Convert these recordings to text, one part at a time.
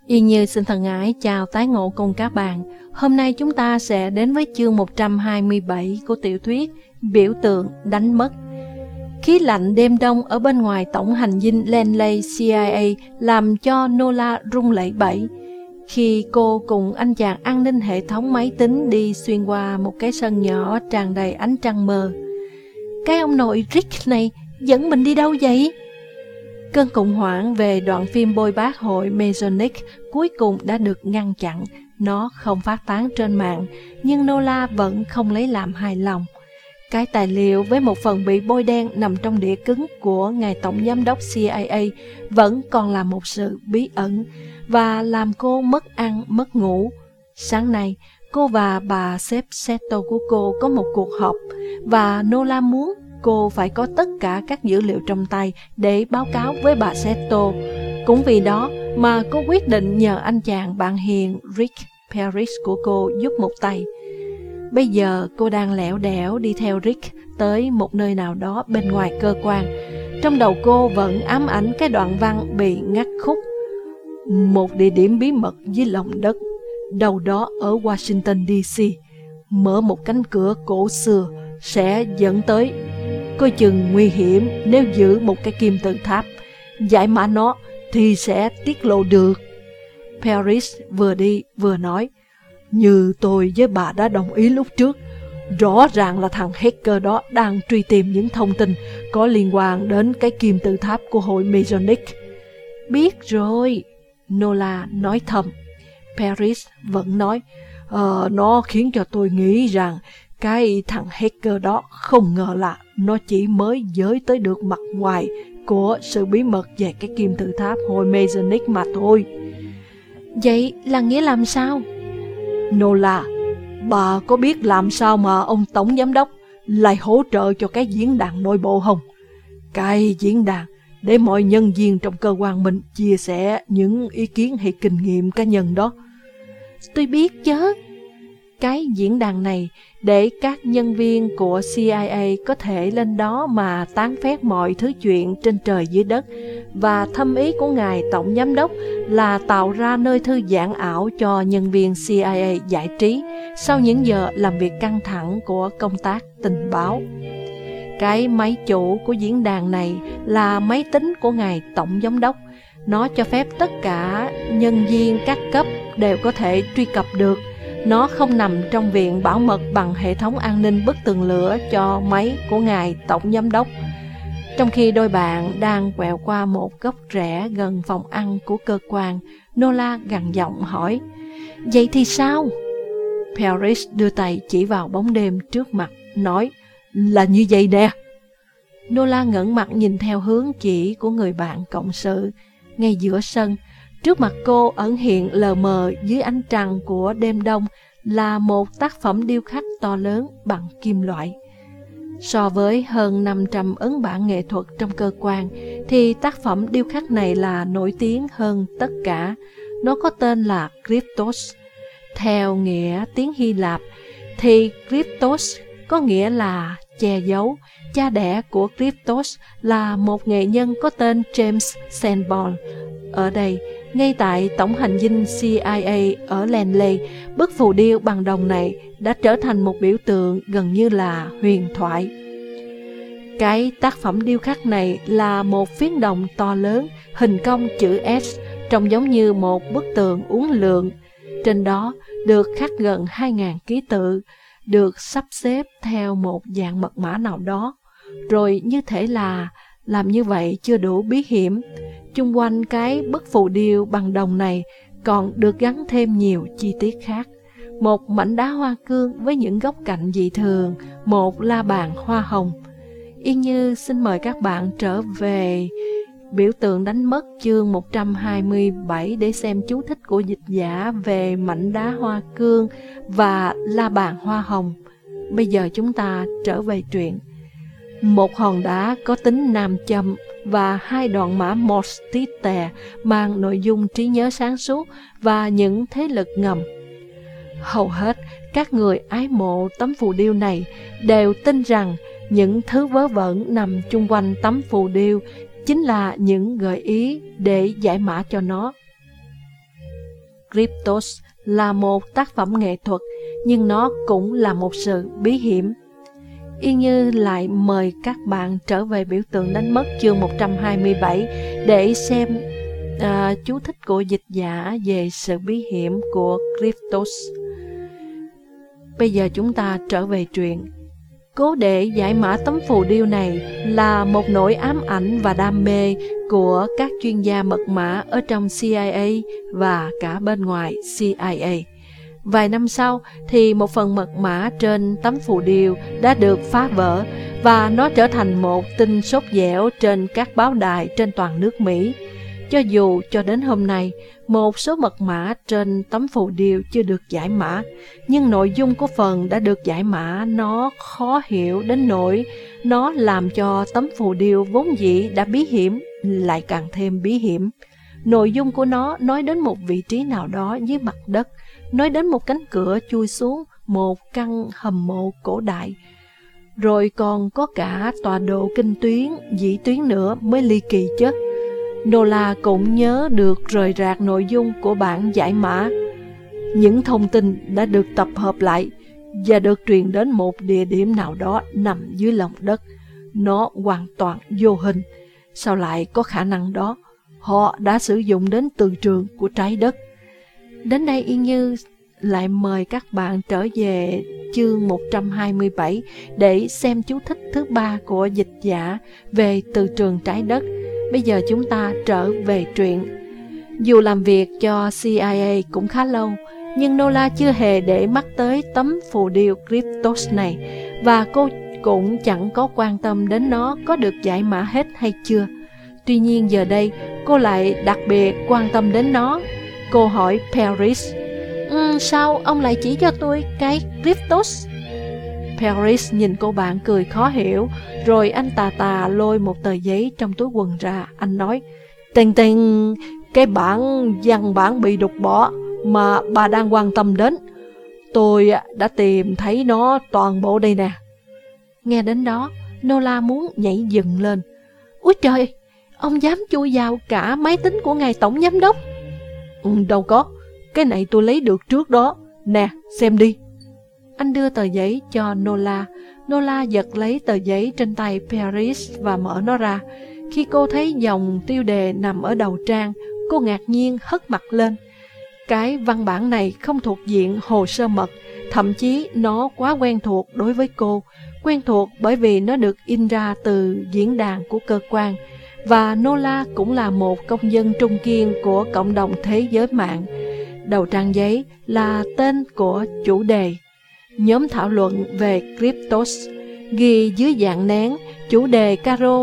Yên Như xin thân ái chào tái ngộ cùng các bạn. Hôm nay chúng ta sẽ đến với chương 127 của tiểu thuyết Biểu tượng đánh mất. Khí lạnh đêm đông ở bên ngoài tổng hành dinh Langley CIA làm cho Nola run lẩy bẩy. Khi cô cùng anh chàng an ninh hệ thống máy tính đi xuyên qua một cái sân nhỏ tràn đầy ánh trăng mờ. Cái ông nội Rick này dẫn mình đi đâu vậy? Cơn khủng hoảng về đoạn phim bôi bác hội Masonic cuối cùng đã được ngăn chặn. Nó không phát tán trên mạng, nhưng Nola vẫn không lấy làm hài lòng. Cái tài liệu với một phần bị bôi đen nằm trong đĩa cứng của ngài tổng giám đốc CIA vẫn còn là một sự bí ẩn và làm cô mất ăn mất ngủ. Sáng nay, cô và bà sếp Seto của cô có một cuộc họp và Nola muốn cô phải có tất cả các dữ liệu trong tay để báo cáo với bà Seto. Cũng vì đó mà cô quyết định nhờ anh chàng bạn hiền Rick Paris của cô giúp một tay. Bây giờ cô đang lẻo đẻo đi theo Rick tới một nơi nào đó bên ngoài cơ quan. Trong đầu cô vẫn ám ảnh cái đoạn văn bị ngắt khúc. Một địa điểm bí mật dưới lòng đất, đâu đó ở Washington DC. Mở một cánh cửa cổ xưa sẽ dẫn tới. Coi chừng nguy hiểm nếu giữ một cái kim tự tháp. Giải mã nó thì sẽ tiết lộ được. Paris vừa đi vừa nói, như tôi với bà đã đồng ý lúc trước, rõ ràng là thằng hacker đó đang truy tìm những thông tin có liên quan đến cái kim tự tháp của hội Masonic. Biết rồi, Nola nói thầm. Paris vẫn nói, nó khiến cho tôi nghĩ rằng cái thằng hacker đó không ngờ là nó chỉ mới giới tới được mặt ngoài của sự bí mật về cái kim tự tháp hội Masonic mà thôi. Vậy là nghĩa làm sao? Nola, bà có biết làm sao mà ông tổng giám đốc lại hỗ trợ cho cái diễn đàn nội bộ không? Cái diễn đàn để mọi nhân viên trong cơ quan mình chia sẻ những ý kiến hay kinh nghiệm cá nhân đó. Tôi biết chứ. Cái diễn đàn này để các nhân viên của CIA có thể lên đó mà tán phét mọi thứ chuyện trên trời dưới đất, và thâm ý của ngài tổng giám đốc là tạo ra nơi thư giãn ảo cho nhân viên CIA giải trí sau những giờ làm việc căng thẳng của công tác tình báo. Cái máy chủ của diễn đàn này là máy tính của ngài tổng giám đốc. Nó cho phép tất cả nhân viên các cấp đều có thể truy cập được. Nó không nằm trong viện bảo mật bằng hệ thống an ninh bức tường lửa cho máy của ngài tổng giám đốc. Trong khi đôi bạn đang quẹo qua một góc rẽ gần phòng ăn của cơ quan, Nola gằn giọng hỏi, vậy thì sao? Paris đưa tay chỉ vào bóng đêm trước mặt, nói, là như vậy nè. Nola ngẩng mặt nhìn theo hướng chỉ của người bạn cộng sự. Ngay giữa sân, trước mặt cô ẩn hiện lờ mờ dưới ánh trăng của đêm đông là một tác phẩm điêu khắc to lớn bằng kim loại. So với hơn 500 ấn bản nghệ thuật trong cơ quan, thì tác phẩm điêu khắc này là nổi tiếng hơn tất cả. Nó có tên là Kryptos. Theo nghĩa tiếng Hy Lạp, thì Kryptos có nghĩa là che giấu. Cha đẻ của Kryptos là một nghệ nhân có tên James Sanborn. Ở đây, ngay tại tổng hành dinh CIA ở Langley, bức phù điêu bằng đồng này đã trở thành một biểu tượng gần như là huyền thoại. Cái tác phẩm điêu khắc này là một phiến đồng to lớn, hình cong chữ S, trông giống như một bức tường uốn lượn. Trên đó được khắc gần 2.000 ký tự, được sắp xếp theo một dạng mật mã nào đó. Rồi như thể là làm như vậy chưa đủ bí hiểm. Chung quanh cái bức phù điêu bằng đồng này còn được gắn thêm nhiều chi tiết khác. Một mảnh đá hoa cương với những góc cạnh dị thường, một la bàn hoa hồng. Yên Như xin mời các bạn trở về biểu tượng đánh mất chương 127 để xem chú thích của dịch giả về mảnh đá hoa cương và la bàn hoa hồng. Bây giờ chúng ta trở về truyện. Một hòn đá có tính nam châm và 2 đoạn mã Morse tí tè mang nội dung trí nhớ sáng suốt và những thế lực ngầm. Hầu hết các người ái mộ tấm phù điêu này đều tin rằng những thứ vớ vẩn nằm chung quanh tấm phù điêu chính là những gợi ý để giải mã cho nó. Cryptos là một tác phẩm nghệ thuật, nhưng nó cũng là một sự bí hiểm. Yên Như lại mời các bạn trở về biểu tượng đánh mất chương 127 để xem chú thích của dịch giả về sự bí hiểm của Cryptos. Bây giờ chúng ta trở về truyện. Cố để giải mã tấm phù điêu này là một nỗi ám ảnh và đam mê của các chuyên gia mật mã ở trong CIA và cả bên ngoài CIA. Vài năm sau thì một phần mật mã trên tấm phù điêu đã được phá vỡ và nó trở thành một tin sốt dẻo trên các báo đài trên toàn nước Mỹ. Cho dù cho đến hôm nay, một số mật mã trên tấm phù điêu chưa được giải mã, nhưng nội dung của phần đã được giải mã nó khó hiểu đến nỗi nó làm cho tấm phù điêu vốn dĩ đã bí hiểm lại càng thêm bí hiểm. Nội dung của nó nói đến một vị trí nào đó dưới mặt đất, nói đến một cánh cửa chui xuống một căn hầm mộ cổ đại, rồi còn có cả tọa độ kinh tuyến, dĩ tuyến nữa mới ly kỳ chứ. Nola cũng nhớ được rời rạc nội dung của bản giải mã. Những thông tin đã được tập hợp lại và được truyền đến một địa điểm nào đó nằm dưới lòng đất. Nó hoàn toàn vô hình. Sao lại có khả năng đó? Họ đã sử dụng đến từ trường của trái đất. Đến đây Yên Như lại mời các bạn trở về chương 127 để xem chú thích thứ 3 của dịch giả về từ trường trái đất. Bây giờ chúng ta trở về truyện. Dù làm việc cho CIA cũng khá lâu, nhưng Nola chưa hề để mắt tới tấm phù điêu Cryptos này, và cô cũng chẳng có quan tâm đến nó có được giải mã hết hay chưa. Tuy nhiên giờ đây, cô lại đặc biệt quan tâm đến nó. Cô hỏi Paris, sao ông lại chỉ cho tôi cái Cryptos? Paris nhìn cô bạn cười khó hiểu, rồi anh tà tà lôi một tờ giấy trong túi quần ra. Anh nói, Tình, cái văn bản bị đục bỏ mà bà đang quan tâm đến, tôi đã tìm thấy nó toàn bộ đây nè. Nghe đến đó, Nola muốn nhảy dựng lên. Úi trời, ông dám chui vào cả máy tính của ngài tổng giám đốc? Đâu có, cái này tôi lấy được trước đó. Nè, xem đi. Anh đưa tờ giấy cho Nola. Nola giật lấy tờ giấy trên tay Paris và mở nó ra. Khi cô thấy dòng tiêu đề nằm ở đầu trang, cô ngạc nhiên hất mặt lên. Cái văn bản này không thuộc diện hồ sơ mật, thậm chí nó quá quen thuộc đối với cô. Quen thuộc bởi vì nó được in ra từ diễn đàn của cơ quan, và Nola cũng là một công dân trung kiên của cộng đồng thế giới mạng. Đầu trang giấy là tên của chủ đề, nhóm thảo luận về Cryptos, ghi dưới dạng nén, chủ đề Caro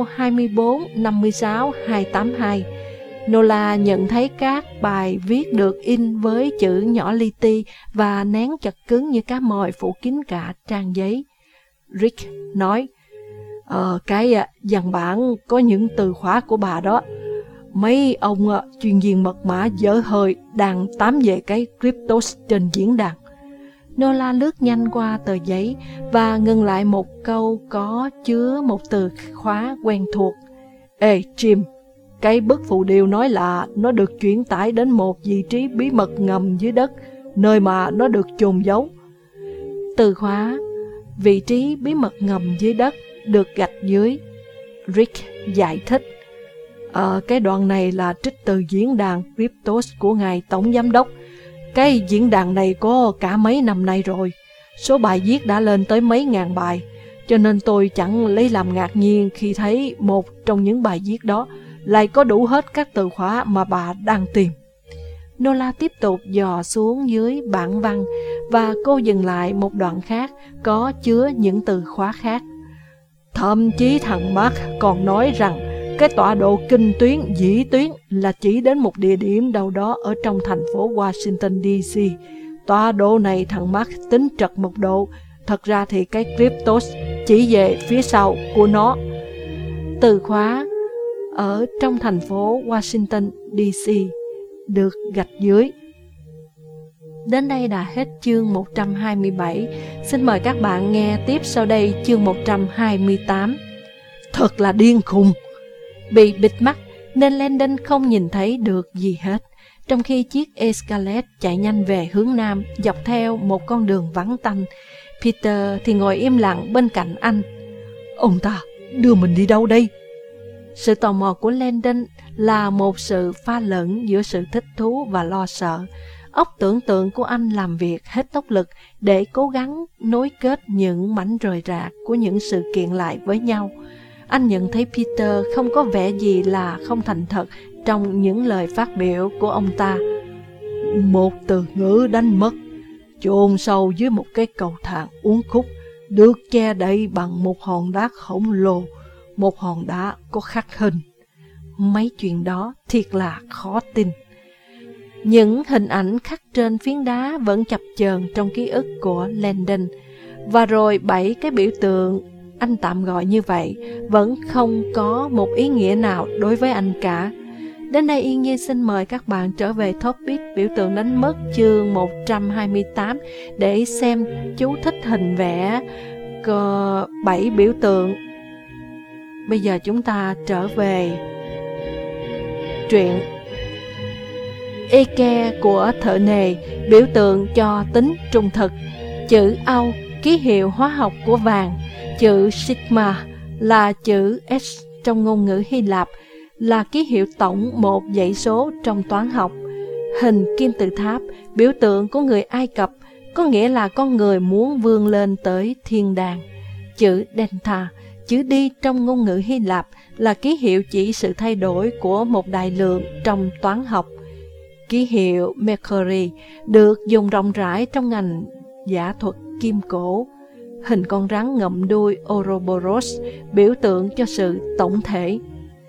2456282. Nola nhận thấy các bài viết được in với chữ nhỏ li ti và nén chặt cứng như cá mòi phủ kín cả trang giấy. Rick nói, cái văn bản có những từ khóa của bà đó. Mấy ông chuyên viên mật mã dở hơi đang tám về cái Cryptos trên diễn đàn. Nola lướt nhanh qua tờ giấy và ngừng lại một câu có chứa một từ khóa quen thuộc. Ê Jim, cái bức phù điêu nói là nó được chuyển tải đến một vị trí bí mật ngầm dưới đất, nơi mà nó được chôn giấu. Từ khóa vị trí bí mật ngầm dưới đất được gạch dưới. Rick giải thích, cái đoạn này là trích từ diễn đàn Cryptos của ngài tổng giám đốc. Cái diễn đàn này có cả mấy năm nay rồi, số bài viết đã lên tới mấy ngàn bài, cho nên tôi chẳng lấy làm ngạc nhiên khi thấy một trong những bài viết đó lại có đủ hết các từ khóa mà bà đang tìm. Nola tiếp tục dò xuống dưới bản văn và cô dừng lại một đoạn khác có chứa những từ khóa khác. Thậm chí thằng Mark còn nói rằng cái tọa độ kinh tuyến dĩ tuyến là chỉ đến một địa điểm đâu đó ở trong thành phố Washington DC. Tọa độ này thằng Mark tính trật một độ, thật ra thì cái Cryptos chỉ về phía sau của nó. Từ khóa ở trong thành phố Washington DC được gạch dưới. Đến đây đã hết chương 127. Xin mời các bạn nghe tiếp sau đây chương 128. Thật là điên khùng. Bị bịt mắt nên Landon không nhìn thấy được gì hết. trong khi chiếc Escalade chạy nhanh về hướng nam dọc theo một con đường vắng tanh. Peter thì ngồi im lặng bên cạnh anh. Ông ta đưa mình đi đâu đây? Sự tò mò của Landon là một sự pha lẫn giữa sự thích thú và lo sợ. Óc tưởng tượng của anh làm việc hết tốc lực để cố gắng nối kết những mảnh rời rạc của những sự kiện lại với nhau. Anh nhận thấy Peter không có vẻ gì là không thành thật trong những lời phát biểu của ông ta. Một từ ngữ đánh mất, chôn sâu dưới một cái cầu thang uốn khúc, được che đậy bằng một hòn đá khổng lồ, một hòn đá có khắc hình. Mấy chuyện đó thiệt là khó tin. Những hình ảnh khắc trên phiến đá vẫn chập chờn trong ký ức của Landon. Và rồi 7 cái biểu tượng, anh tạm gọi như vậy, vẫn không có một ý nghĩa nào đối với anh cả. Đến đây Yên Nhi xin mời các bạn trở về topic biểu tượng đánh mất chương 128 để xem chú thích hình vẽ 7 biểu tượng. Bây giờ chúng ta trở về truyện. Eke của thợ nề, biểu tượng cho tính trung thực. Chữ Âu, ký hiệu hóa học của vàng. Chữ Sigma là chữ S trong ngôn ngữ Hy Lạp, là ký hiệu tổng một dãy số trong toán học. Hình kim tự tháp, biểu tượng của người Ai Cập, có nghĩa là con người muốn vươn lên tới thiên đàng. Chữ Delta, chữ đi trong ngôn ngữ Hy Lạp, là ký hiệu chỉ sự thay đổi của một đại lượng trong toán học. Ký hiệu Mercury được dùng rộng rãi trong ngành giả thuật kim cổ. Hình con rắn ngậm đuôi Ouroboros, biểu tượng cho sự tổng thể.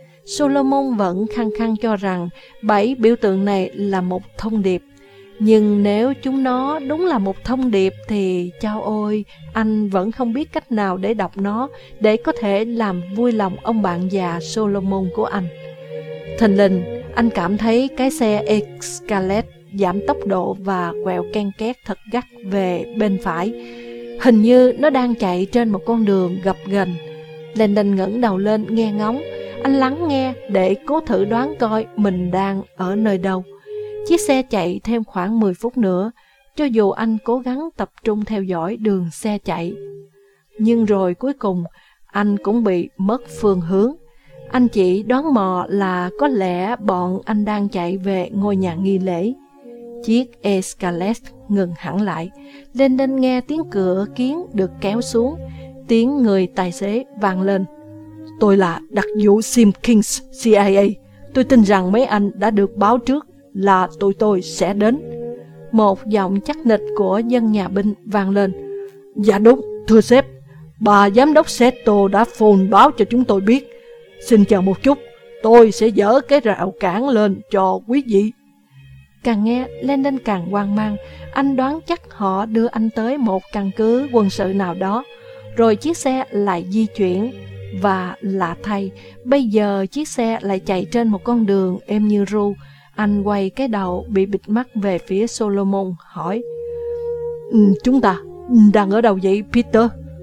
Solomon vẫn khăng khăng cho rằng 7 biểu tượng này là một thông điệp. Nhưng nếu chúng nó đúng là một thông điệp thì chao ôi, anh vẫn không biết cách nào để đọc nó để có thể làm vui lòng ông bạn già Solomon của anh. Thình lình, anh cảm thấy cái xe Escalade giảm tốc độ và quẹo ken két thật gắt về bên phải. Hình như nó đang chạy trên một con đường gập ghềnh. Landon ngẩng đầu lên nghe ngóng. Anh lắng nghe để cố thử đoán coi mình đang ở nơi đâu. Chiếc xe chạy thêm khoảng 10 phút nữa, cho dù anh cố gắng tập trung theo dõi đường xe chạy. Nhưng rồi cuối cùng, anh cũng bị mất phương hướng. Anh chỉ đoán mò là có lẽ bọn anh đang chạy về ngôi nhà nghi lễ. Chiếc Escalade ngừng hẳn lại. Landon nghe tiếng cửa kiến được kéo xuống. Tiếng người tài xế vang lên. Tôi là đặc vụ Simpkins, CIA. Tôi tin rằng mấy anh đã được báo trước là tụi tôi sẽ đến. Một giọng chắc nịch của dân nhà binh vang lên. Dạ đúng, thưa sếp. Bà giám đốc Seto đã phone báo cho chúng tôi biết. Xin chờ một chút, tôi sẽ dỡ cái rào cản lên cho quý vị. Càng nghe, Landon càng hoang mang. Anh đoán chắc họ đưa anh tới một căn cứ quân sự nào đó. Rồi chiếc xe lại di chuyển. Và lạ thay, bây giờ chiếc xe lại chạy trên một con đường êm như ru. Anh quay cái đầu bị bịt mắt về phía Solomon, hỏi. Chúng ta đang ở đâu vậy, Peter?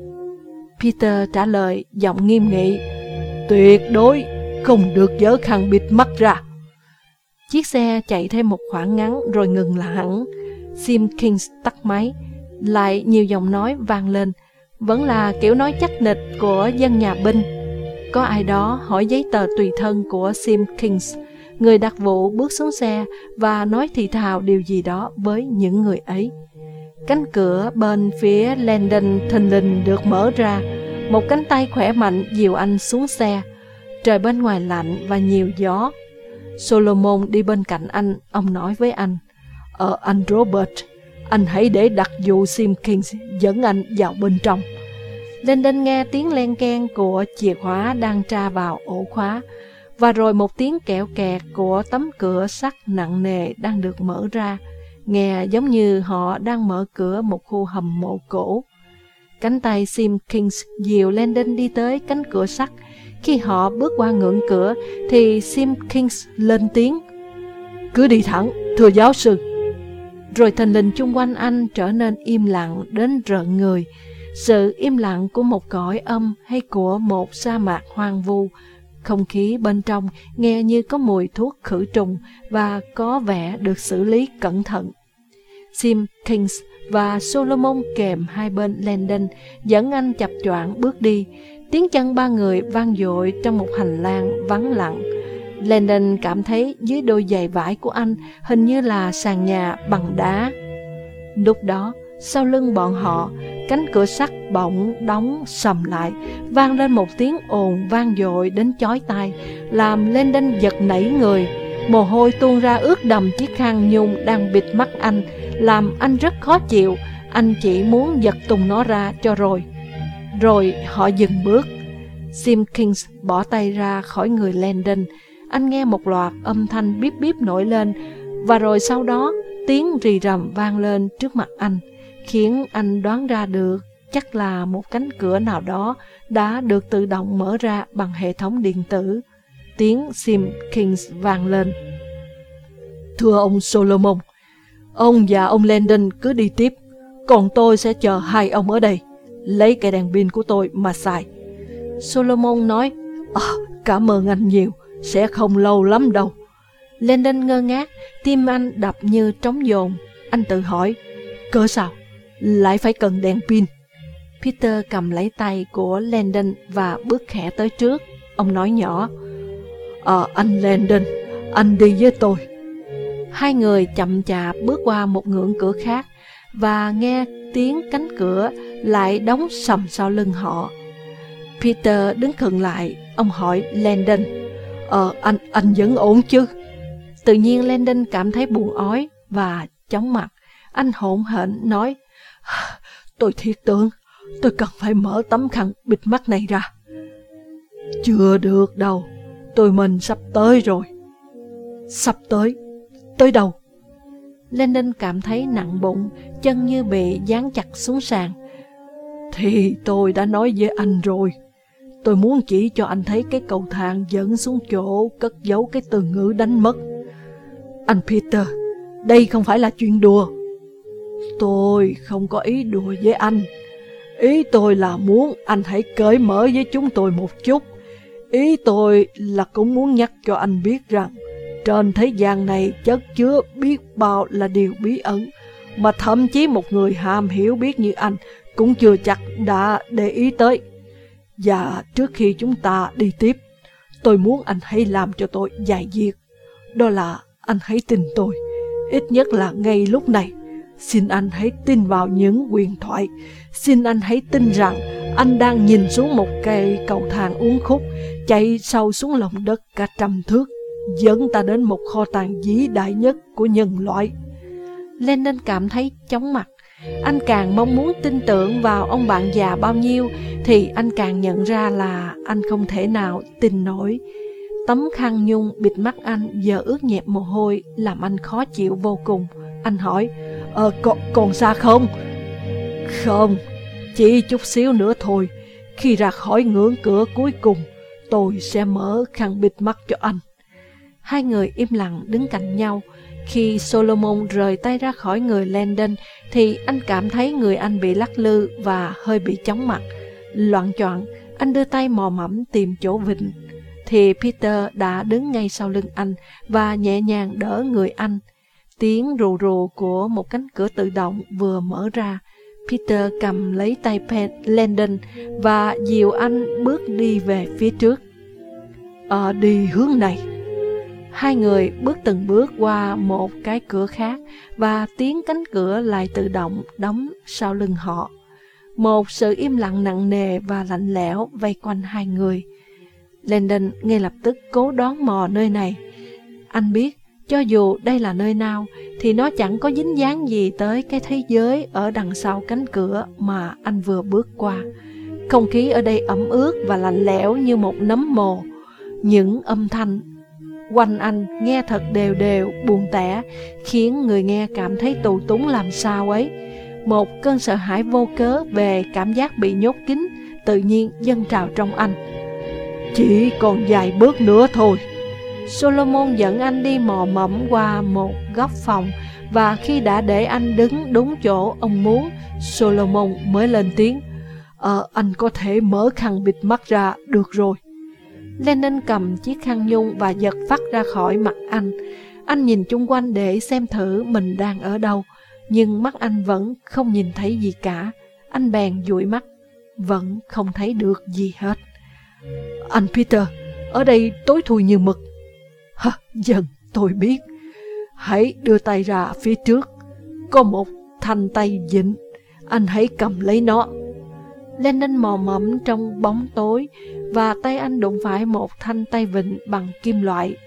Peter trả lời giọng nghiêm nghị. Tuyệt đối không được dỡ khăn bịt mắt ra. Chiếc xe chạy thêm một khoảng ngắn rồi ngừng lại hẳn. Simpkins tắt máy. Lại nhiều giọng nói vang lên. Vẫn là kiểu nói chắc nịch của dân nhà binh. Có ai đó hỏi giấy tờ tùy thân của Simpkins. Người đặc vụ bước xuống xe và nói thì thào điều gì đó với những người ấy. Cánh cửa bên phía Landon thình lình được mở ra. Một cánh tay khỏe mạnh dìu anh xuống xe. Trời bên ngoài lạnh và nhiều gió. Solomon đi bên cạnh anh. Ông nói với anh. Anh Robert, anh hãy để đặc vụ Simpkins dẫn anh vào bên trong. Landon nghe tiếng len keng của chìa khóa đang tra vào ổ khóa. Và rồi một tiếng kẹo kẹt của tấm cửa sắt nặng nề đang được mở ra. Nghe giống như họ đang mở cửa một khu hầm mộ cổ. Cánh tay Simpkins dìu Landon đi tới cánh cửa sắt. Khi họ bước qua ngưỡng cửa thì Simpkins lên tiếng. Cứ đi thẳng, thưa giáo sư. Rồi thình lình chung quanh anh trở nên im lặng đến rợn người. Sự im lặng của một cõi âm hay của một sa mạc hoang vu. Không khí bên trong nghe như có mùi thuốc khử trùng và có vẻ được xử lý cẩn thận. Sim Kings và Solomon kèm hai bên Landon dẫn anh chập choạng bước đi. Tiếng chân ba người vang dội trong một hành lang vắng lặng. Landon cảm thấy dưới đôi giày vải của anh hình như là sàn nhà bằng đá. Lúc đó, sau lưng bọn họ, cánh cửa sắt bỗng đóng sầm lại, vang lên một tiếng ồn vang dội đến chói tai, làm Landon giật nảy người. Mồ hôi tuôn ra ướt đầm chiếc khăn nhung đang bịt mắt anh, làm anh rất khó chịu. Anh chỉ muốn giật tung nó ra cho rồi. Rồi họ dừng bước. Sim Kings bỏ tay ra khỏi người Landon. Anh nghe một loạt âm thanh bíp bíp nổi lên, và rồi sau đó tiếng rì rầm vang lên trước mặt anh, khiến anh đoán ra được chắc là một cánh cửa nào đó đã được tự động mở ra bằng hệ thống điện tử. Tiếng Sim Kings vang lên. Thưa ông Solomon, ông và ông Landon cứ đi tiếp, còn tôi sẽ chờ hai ông ở đây, lấy cây đèn pin của tôi mà xài. Solomon nói, cảm ơn anh nhiều, sẽ không lâu lắm đâu. Landon ngơ ngác, tim anh đập như trống dồn. Anh tự hỏi, cớ sao lại phải cần đèn pin? Peter cầm lấy tay của Landon và bước khẽ tới trước. Ông nói nhỏ, anh Landon, anh đi với tôi. Hai người chậm chạp bước qua một ngưỡng cửa khác và nghe tiếng cánh cửa lại đóng sầm sau lưng họ. Peter đứng khựng lại. Ông hỏi Landon, anh vẫn ổn chứ? Tự nhiên Landon cảm thấy buồn ói và chóng mặt. Anh hỗn hển nói, tôi thiệt tưởng tôi cần phải mở tấm khăn bịt mắt này ra. Chưa được đâu, mình sắp tới rồi. Sắp tới? Tới đâu? Landon cảm thấy nặng bụng, chân như bị dán chặt xuống sàn. Thì tôi đã nói với anh rồi. Tôi muốn chỉ cho anh thấy cái cầu thang dẫn xuống chỗ cất giấu cái từ ngữ đánh mất. Anh Peter, đây không phải là chuyện đùa. Tôi không có ý đùa với anh. Ý tôi là muốn anh hãy cởi mở với chúng tôi một chút. Ý tôi là cũng muốn nhắc cho anh biết rằng trên thế gian này chất chứa biết bao là điều bí ẩn, mà thậm chí một người ham hiểu biết như anh cũng chưa chắc đã để ý tới. Và trước khi chúng ta đi tiếp, tôi muốn anh hãy làm cho tôi vài việc. Đó là anh hãy tin tôi, ít nhất là ngay lúc này. Xin anh hãy tin vào những huyền thoại. Xin anh hãy tin rằng anh đang nhìn xuống một cây cầu thang uốn khúc, chạy sâu xuống lòng đất cả trăm thước, dẫn ta đến một kho tàng vĩ đại nhất của nhân loại. Landon cảm thấy chóng mặt. Anh càng mong muốn tin tưởng vào ông bạn già bao nhiêu thì anh càng nhận ra là anh không thể nào tin nổi. Tấm khăn nhung bịt mắt anh giờ ướt nhẹp mồ hôi, làm anh khó chịu vô cùng. Anh hỏi, còn xa không? Không, chỉ chút xíu nữa thôi. Khi ra khỏi ngưỡng cửa cuối cùng, tôi sẽ mở khăn bịt mắt cho anh. Hai người im lặng đứng cạnh nhau. Khi Solomon rời tay ra khỏi người Landon thì anh cảm thấy người anh bị lắc lư và hơi bị chóng mặt. Loạng choạng, anh đưa tay mò mẫm tìm chỗ vịn. Thì Peter đã đứng ngay sau lưng anh và nhẹ nhàng đỡ người anh. Tiếng rù rù của một cánh cửa tự động vừa mở ra. Peter cầm lấy tay Landon và dìu anh bước đi về phía trước. Đi hướng này. Hai người bước từng bước qua một cái cửa khác và tiếng cánh cửa lại tự động đóng sau lưng họ. Một sự im lặng nặng nề và lạnh lẽo vây quanh hai người. Landon ngay lập tức cố đoán mò nơi này. Anh biết cho dù đây là nơi nào thì nó chẳng có dính dáng gì tới cái thế giới ở đằng sau cánh cửa mà anh vừa bước qua. Không khí ở đây ẩm ướt và lạnh lẽo như một nấm mồ. Những âm thanh quanh anh nghe thật đều đều, buồn tẻ, khiến người nghe cảm thấy tù túng làm sao ấy. Một cơn sợ hãi vô cớ về cảm giác bị nhốt kín tự nhiên dâng trào trong anh. Chỉ còn vài bước nữa thôi. Solomon dẫn anh đi mò mẫm qua một góc phòng, và khi đã để anh đứng đúng chỗ ông muốn, Solomon mới lên tiếng. Anh có thể mở khăn bịt mắt ra được rồi. Lennon cầm chiếc khăn nhung và giật phắt ra khỏi mặt anh. Anh nhìn chung quanh để xem thử mình đang ở đâu, nhưng mắt anh vẫn không nhìn thấy gì cả. Anh bèn dụi mắt, vẫn không thấy được gì hết. Anh Peter, ở đây tối thui như mực. Dần, tôi biết. Hãy đưa tay ra phía trước. Có một thanh tay vịn. Anh hãy cầm lấy nó. Lennon mò mẫm trong bóng tối, và tay anh đụng phải một thanh tay vịn bằng kim loại.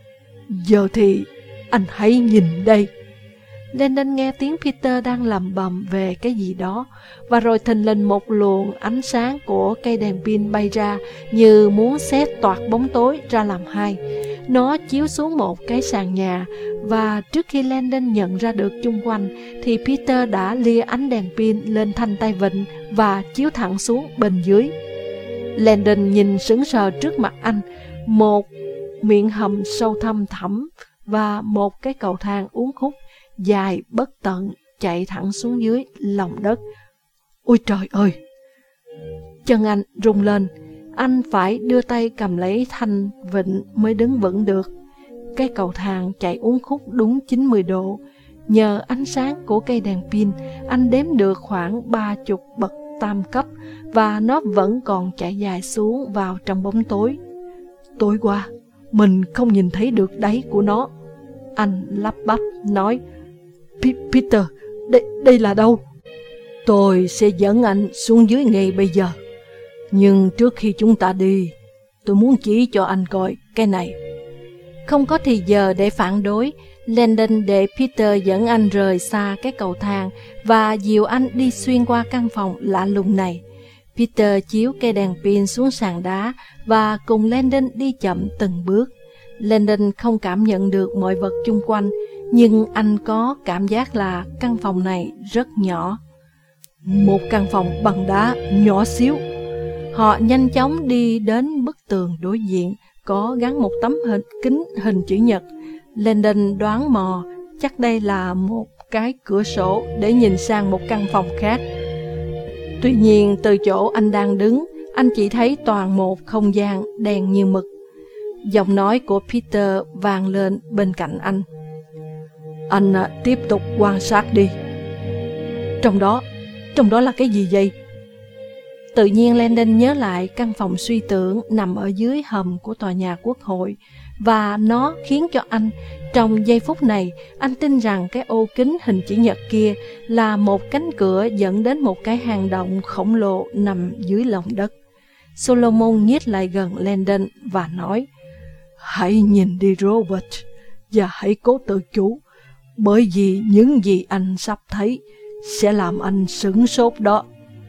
Giờ thì anh hãy nhìn đây. Lennon nghe tiếng Peter đang lẩm bẩm về cái gì đó, và rồi thình lình một luồng ánh sáng của cây đèn pin bay ra như muốn xé toạc bóng tối ra làm hai. Nó chiếu xuống một cái sàn nhà, và trước khi Lennon nhận ra được chung quanh thì Peter đã lia ánh đèn pin lên thanh tay vịn và chiếu thẳng xuống bên dưới. Lennon nhìn sững sờ trước mặt anh, một miệng hầm sâu thăm thẳm và một cái cầu thang uốn khúc dài bất tận chạy thẳng xuống dưới lòng đất. Ôi trời ơi! Chân anh rung lên, anh phải đưa tay cầm lấy thanh vịn mới đứng vững được. Cái cầu thang chạy uốn khúc đúng 90 độ. Nhờ ánh sáng của cây đèn pin, anh đếm được khoảng 30 bậc tam cấp, và nó vẫn còn chạy dài xuống vào trong bóng tối. Tối qua, mình không nhìn thấy được đáy của nó. Anh lắp bắp nói, Peter, đây là đâu? Tôi sẽ dẫn anh xuống dưới ngay bây giờ. Nhưng trước khi chúng ta đi, tôi muốn chỉ cho anh coi cái này. Không có thì giờ để phản đối, Lennon để Peter dẫn anh rời xa cái cầu thang và dìu anh đi xuyên qua căn phòng lạ lùng này. Peter chiếu cây đèn pin xuống sàn đá và cùng Lennon đi chậm từng bước. Lennon không cảm nhận được mọi vật chung quanh, nhưng anh có cảm giác là căn phòng này rất nhỏ. Một căn phòng bằng đá nhỏ xíu. Họ nhanh chóng đi đến bức tường đối diện, có gắn một tấm kính hình chữ nhật. Lennon đoán mò chắc đây là một cái cửa sổ để nhìn sang một căn phòng khác. Tuy nhiên, từ chỗ anh đang đứng, anh chỉ thấy toàn một không gian đen như mực. Giọng nói của Peter vang lên bên cạnh anh. Anh tiếp tục quan sát đi. Trong đó là cái gì vậy? Tự nhiên Lennon nhớ lại căn phòng suy tưởng nằm ở dưới hầm của tòa nhà Quốc hội, và nó khiến cho anh, trong giây phút này, anh tin rằng cái ô kính hình chữ nhật kia là một cánh cửa dẫn đến một cái hang động khổng lồ nằm dưới lòng đất. Solomon nhích lại gần Lennon và nói, hãy nhìn đi Robert, và hãy cố tự chủ, bởi vì những gì anh sắp thấy sẽ làm anh sửng sốt đó.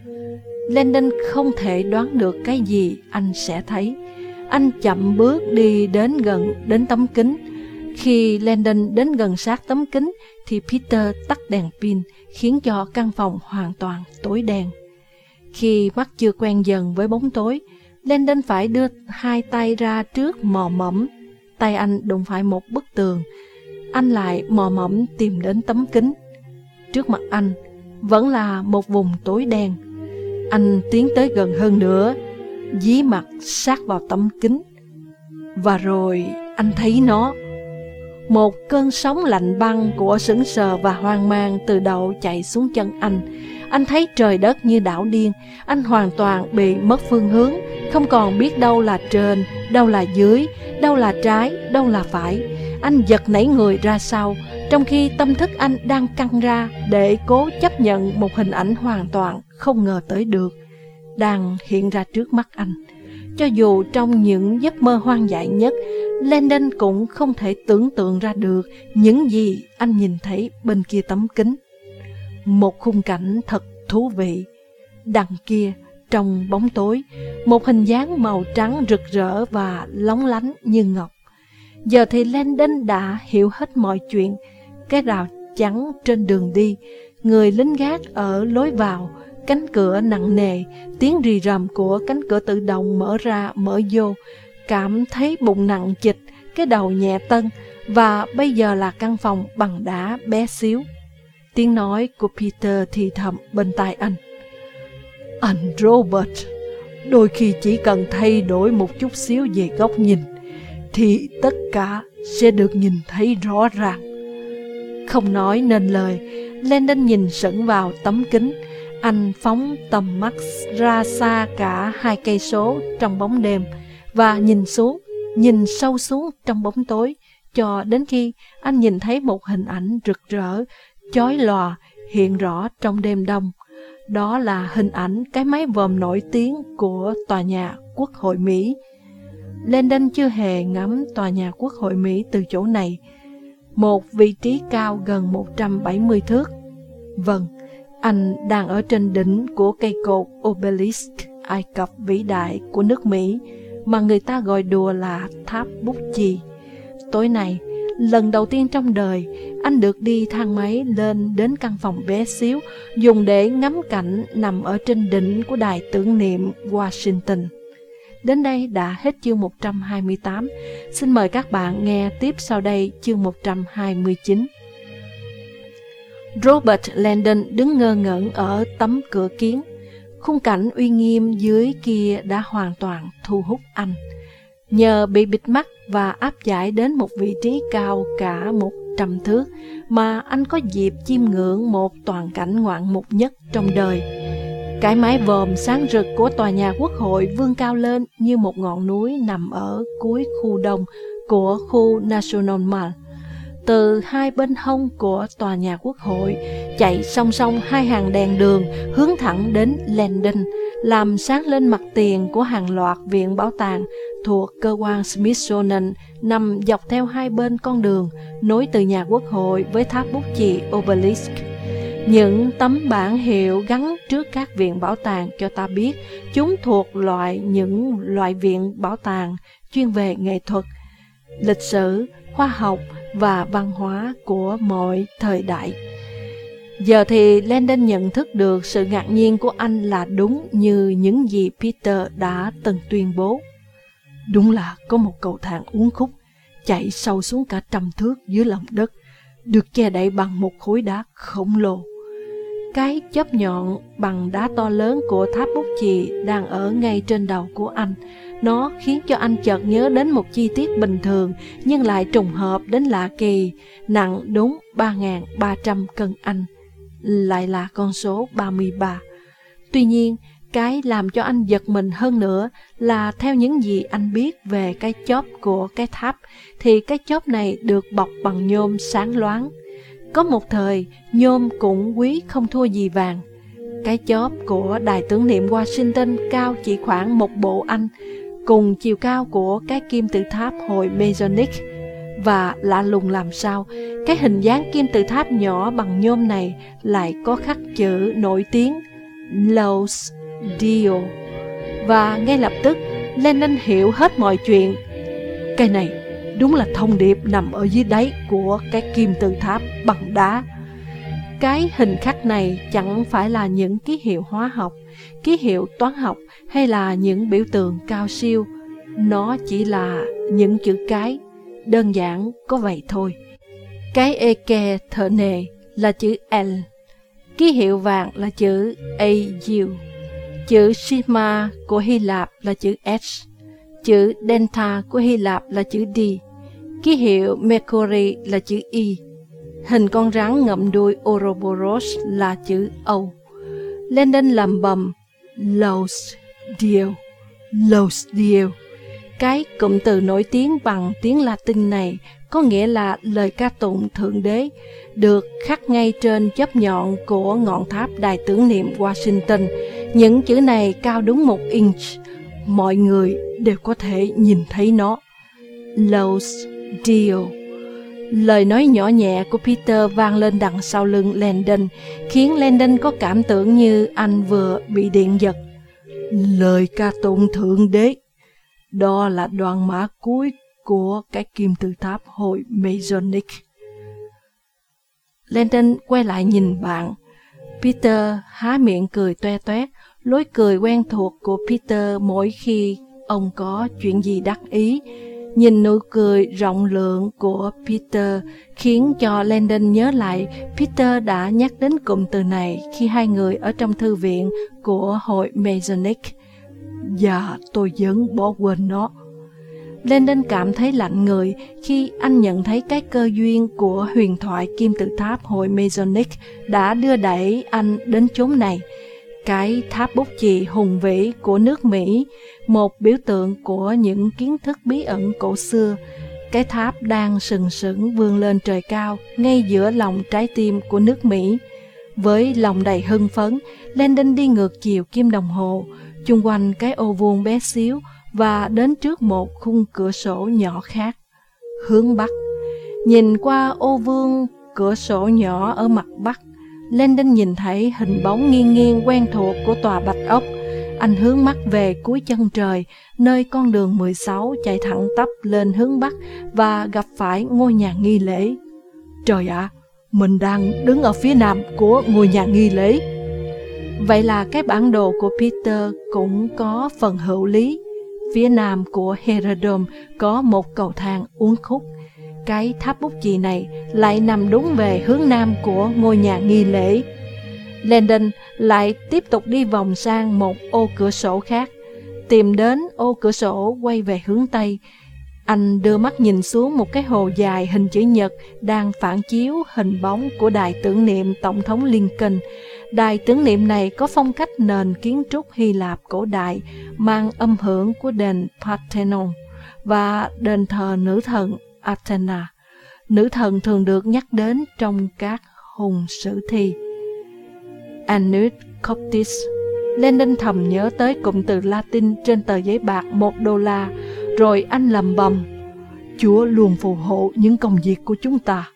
Lennon không thể đoán được cái gì anh sẽ thấy. Anh chậm bước đi đến tấm kính. Khi Lennon đến gần sát tấm kính thì Peter tắt đèn pin, khiến cho căn phòng hoàn toàn tối đen. Khi mắt chưa quen dần với bóng tối, Lennon phải đưa hai tay ra trước mò mẫm. Tay anh đụng phải một bức tường. Anh lại mò mẫm tìm đến tấm kính. Trước mặt anh vẫn là một vùng tối đen. Anh tiến tới gần hơn nữa, dí mặt sát vào tấm kính. Và rồi anh thấy nó. Một cơn sóng lạnh băng của sững sờ và hoang mang từ đầu chạy xuống chân anh. Anh thấy trời đất như đảo điên. Anh hoàn toàn bị mất phương hướng, không còn biết đâu là trên, đâu là dưới, đâu là trái, đâu là phải. Anh giật nảy người ra sau, trong khi tâm thức anh đang căng ra để cố chấp nhận một hình ảnh hoàn toàn không ngờ tới được đang hiện ra trước mắt anh. Cho dù trong những giấc mơ hoang dại nhất, Lennon cũng không thể tưởng tượng ra được những gì anh nhìn thấy bên kia tấm kính. Một khung cảnh thật thú vị. Đằng kia, trong bóng tối, một hình dáng màu trắng rực rỡ và lóng lánh như ngọc. Giờ thì Lennon đã hiểu hết mọi chuyện. Cái rào chắn trên đường đi, người lính gác ở lối vào, cánh cửa nặng nề, tiếng rì rầm của cánh cửa tự động mở ra mở vô, cảm thấy bụng nặng chịch, cái đầu nhẹ tân, và bây giờ là căn phòng bằng đá bé xíu. Tiếng nói của Peter thì thầm bên tai anh. Anh Robert, đôi khi chỉ cần thay đổi một chút xíu về góc nhìn thì tất cả sẽ được nhìn thấy rõ ràng. Không nói nên lời, Landon nhìn sững vào tấm kính. Anh phóng tầm mắt ra xa cả 2 cây số trong bóng đêm và nhìn sâu xuống trong bóng tối, cho đến khi anh nhìn thấy một hình ảnh rực rỡ, chói lòa hiện rõ trong đêm đông. Đó là hình ảnh cái mái vòm nổi tiếng của tòa nhà Quốc hội Mỹ. Landon chưa hề ngắm tòa nhà Quốc hội Mỹ từ chỗ này, một vị trí cao gần 170 thước. Vâng, anh đang ở trên đỉnh của cây cột Obelisk Ai Cập vĩ đại của nước Mỹ, mà người ta gọi đùa là tháp bút chì. Tối nay, lần đầu tiên trong đời, anh được đi thang máy lên đến căn phòng bé xíu, dùng để ngắm cảnh nằm ở trên đỉnh của đài tưởng niệm Washington. Đến đây đã hết chương 128. Xin mời các bạn nghe tiếp sau đây chương 129. Robert Landon đứng ngơ ngẩn ở tấm cửa kiến. Khung cảnh uy nghiêm dưới kia đã hoàn toàn thu hút anh. Nhờ bị bịt mắt và áp giải đến một vị trí cao cả 100 thước mà anh có dịp chiêm ngưỡng một toàn cảnh ngoạn mục nhất trong đời. Cái mái vòm sáng rực của tòa nhà Quốc hội vươn cao lên như một ngọn núi nằm ở cuối khu đông của khu National Mall. Từ hai bên hông của tòa nhà Quốc hội chạy song song 2 hàng đèn đường hướng thẳng đến Landon, làm sáng lên mặt tiền của hàng loạt viện bảo tàng thuộc cơ quan Smithsonian nằm dọc theo 2 bên con đường nối từ nhà Quốc hội với tháp bút chì Obelisk. Những tấm bảng hiệu gắn trước các viện bảo tàng cho ta biết chúng thuộc những loại viện bảo tàng chuyên về nghệ thuật, lịch sử, khoa học và văn hóa của mọi thời đại. Giờ thì Landon nhận thức được sự ngạc nhiên của anh là đúng như những gì Peter đã từng tuyên bố. Đúng là có một cầu thang uốn khúc chạy sâu xuống cả 100 thước dưới lòng đất, được che đậy bằng một khối đá khổng lồ. Cái chóp nhọn bằng đá to lớn của tháp bút chì đang ở ngay trên đầu của anh. Nó khiến cho anh chợt nhớ đến một chi tiết bình thường nhưng lại trùng hợp đến lạ kỳ, nặng đúng 3.300 cân Anh, lại là con số 33. Tuy nhiên, cái làm cho anh giật mình hơn nữa là theo những gì anh biết về cái chóp của cái tháp, thì cái chóp này được bọc bằng nhôm sáng loáng. Có một thời, nhôm cũng quý không thua gì vàng. Cái chóp của đài tưởng niệm Washington cao chỉ khoảng 1 bộ Anh, cùng chiều cao của cái kim tự tháp hội Masonic. Và lạ lùng làm sao, cái hình dáng kim tự tháp nhỏ bằng nhôm này lại có khắc chữ nổi tiếng Laus Deo. Và ngay lập tức, Landon hiểu hết mọi chuyện. Cái này đúng là thông điệp nằm ở dưới đáy của cái kim tự tháp bằng đá. Cái hình khắc này chẳng phải là những ký hiệu hóa học, ký hiệu toán học hay là những biểu tượng cao siêu. Nó chỉ là những chữ cái, đơn giản có vậy thôi. Cái eke thợ nề là chữ L, ký hiệu vàng là chữ AU, chữ Sigma của Hy Lạp là chữ S, chữ Delta của Hy Lạp là chữ D, ký hiệu Mercury là chữ Y, hình con rắn ngậm đuôi Ouroboros là chữ O. Landon lẩm bẩm Laus Deo, Laus Deo. Cái cụm từ nổi tiếng bằng tiếng Latin này có nghĩa là lời ca tụng Thượng Đế, được khắc ngay trên chóp nhọn của ngọn tháp đài tưởng niệm Washington. Những chữ này cao đúng 1 inch, mọi người đều có thể nhìn thấy nó. Laus Deo. Lời nói nhỏ nhẹ của Peter vang lên đằng sau lưng Landon, khiến Landon có cảm tưởng như anh vừa bị điện giật. Lời ca tụng Thượng Đế. Đó là đoạn mã cuối của cái kim tự tháp hội Masonic. Landon quay lại nhìn bạn. Peter há miệng cười toe toét, lối cười quen thuộc của Peter mỗi khi ông có chuyện gì đắc ý. Nhìn nụ cười rộng lượng của Peter khiến cho Landon nhớ lại Peter đã nhắc đến cụm từ này khi hai người ở trong thư viện của hội Masonic. Và tôi vẫn bỏ quên nó. Landon cảm thấy lạnh người khi anh nhận thấy cái cơ duyên của huyền thoại kim tự tháp hội Masonic đã đưa đẩy anh đến chốn này. Cái tháp bút chì hùng vĩ của nước Mỹ, một biểu tượng của những kiến thức bí ẩn cổ xưa. Cái tháp đang sừng sững vươn lên trời cao, ngay giữa lòng trái tim của nước Mỹ. Với lòng đầy hưng phấn, Landon đi ngược chiều kim đồng hồ, chung quanh cái ô vuông bé xíu và đến trước một khung cửa sổ nhỏ khác, hướng Bắc. Nhìn qua ô vuông cửa sổ nhỏ ở mặt Bắc, Landon nhìn thấy hình bóng nghiêng nghiêng quen thuộc của tòa Bạch Ốc. Anh hướng mắt về cuối chân trời, nơi con đường 16 chạy thẳng tắp lên hướng Bắc và gặp phải ngôi nhà nghi lễ. Trời ạ, mình đang đứng ở phía nam của ngôi nhà nghi lễ. Vậy là cái bản đồ của Peter cũng có phần hữu lý. Phía nam của Herodom có một cầu thang uốn khúc. Cái tháp bút chì này lại nằm đúng về hướng nam của ngôi nhà nghi lễ. Landon lại tiếp tục đi vòng sang một ô cửa sổ khác, tìm đến ô cửa sổ quay về hướng Tây. Anh đưa mắt nhìn xuống một cái hồ dài hình chữ nhật đang phản chiếu hình bóng của đài tưởng niệm Tổng thống Lincoln. Đài tưởng niệm này có phong cách nền kiến trúc Hy Lạp cổ đại, mang âm hưởng của đền Parthenon và đền thờ nữ thần Athena. Nữ thần thường được nhắc đến trong các hùng sử thi. Annus Coptis. Landon thầm nhớ tới cụm từ Latin trên tờ giấy bạc $1, rồi anh lầm bầm: Chúa luôn phù hộ những công việc của chúng ta.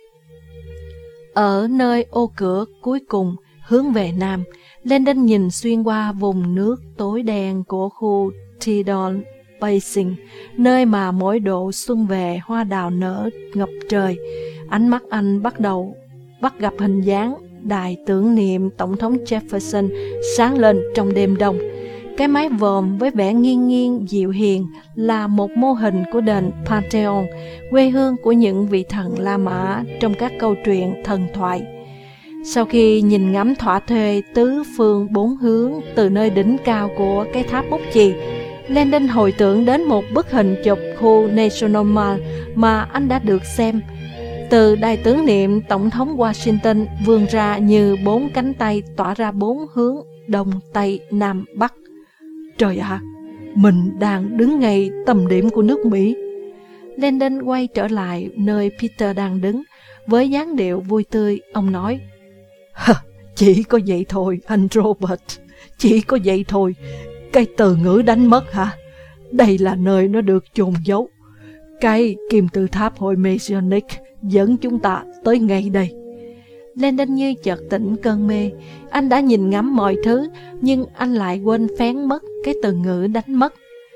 Ở nơi ô cửa cuối cùng hướng về nam, Landon nhìn xuyên qua vùng nước tối đen của khu Tidon Basin, nơi mà mỗi độ xuân về hoa đào nở ngập trời. Ánh mắt anh bắt gặp hình dáng đài tưởng niệm Tổng thống Jefferson sáng lên trong đêm đông. Cái mái vòm với vẻ nghiêng nghiêng dịu hiền là một mô hình của đền Pantheon, quê hương của những vị thần La Mã trong các câu chuyện thần thoại. Sau khi nhìn ngắm thỏa thuê tứ phương bốn hướng từ nơi đỉnh cao của cái tháp bút chì, Landon hồi tưởng đến một bức hình chụp khu National Mall mà anh đã được xem. Từ đài tưởng niệm Tổng thống Washington vươn ra như 4 cánh tay tỏa ra 4 hướng đông, tây, nam, bắc. Trời ạ, mình đang đứng ngay tầm điểm của nước Mỹ. Landon quay trở lại nơi Peter đang đứng. Với dáng điệu vui tươi, ông nói: Chỉ có vậy thôi, anh Robert, chỉ có vậy thôi. Cái từ ngữ đánh mất hả? Đây là nơi nó được chôn giấu. Cái kim tự tháp hội Masonic dẫn chúng ta tới ngay đây. Landon như chợt tỉnh cơn mê. Anh đã nhìn ngắm mọi thứ, nhưng anh lại quên phén mất cái từ ngữ đánh mất.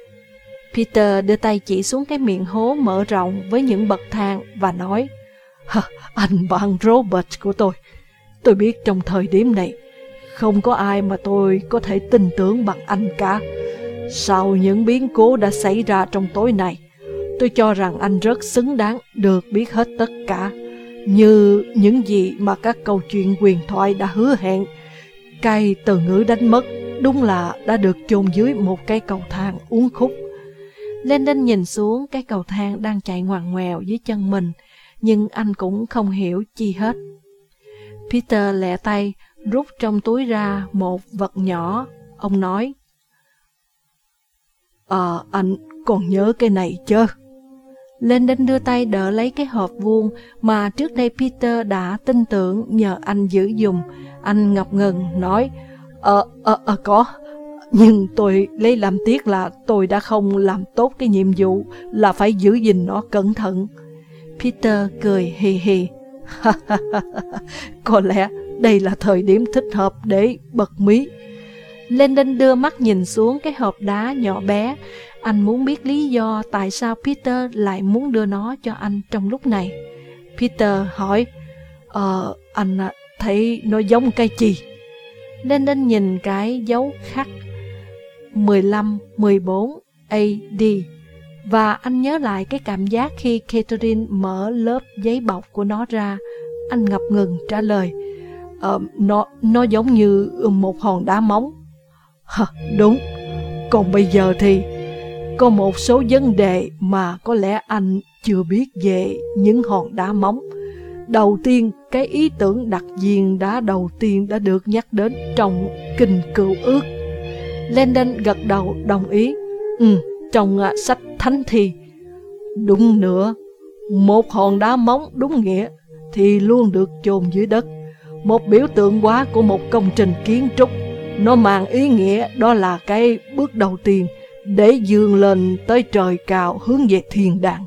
Peter đưa tay chỉ xuống cái miệng hố mở rộng với những bậc thang và nói: Anh bạn Robert của tôi biết trong thời điểm này không có ai mà tôi có thể tin tưởng bằng anh cả. Sau những biến cố đã xảy ra trong tối nay, tôi cho rằng anh rất xứng đáng được biết hết tất cả, như những gì mà các câu chuyện huyền thoại đã hứa hẹn. Cái từ ngữ đánh mất đúng là đã được chôn dưới một cái cầu thang uốn khúc. Landon nhìn xuống cái cầu thang đang chạy ngoằn ngoèo dưới chân mình, nhưng anh cũng không hiểu chi hết. Peter lẹ tay rút trong túi ra một vật nhỏ. Ông nói: Anh còn nhớ cái này chứ? Landon đưa tay đỡ lấy cái hộp vuông mà trước đây Peter đã tin tưởng nhờ anh giữ dùng. Anh ngập ngừng nói: Có, nhưng tôi lấy làm tiếc là tôi đã không làm tốt cái nhiệm vụ là phải giữ gìn nó cẩn thận. Peter cười hì hì: Có lẽ đây là thời điểm thích hợp để bật mí. Landon đưa mắt nhìn xuống cái hộp đá nhỏ bé. Anh muốn biết lý do tại sao Peter lại muốn đưa nó cho anh trong lúc này. Peter hỏi: Anh thấy nó giống cái gì? Landon nhìn cái dấu khắc 1514 AD và anh nhớ lại cái cảm giác khi Catherine mở lớp giấy bọc của nó ra. Anh ngập ngừng trả lời: Nó giống như một hòn đá móng. Đúng, Còn bây giờ thì có một số vấn đề mà có lẽ anh chưa biết về những hòn đá móng. Đầu tiên, cái ý tưởng đặt viên đá đầu tiên đã được nhắc đến trong Kinh Cựu Ước. Landon gật đầu đồng ý. Trong sách Thánh Thi. Đúng nữa, một hòn đá móng đúng nghĩa thì luôn được chôn dưới đất, một biểu tượng hóa của một công trình kiến trúc. Nó mang ý nghĩa đó là cái bước đầu tiên để vươn lên tới trời cao hướng về thiên đàng.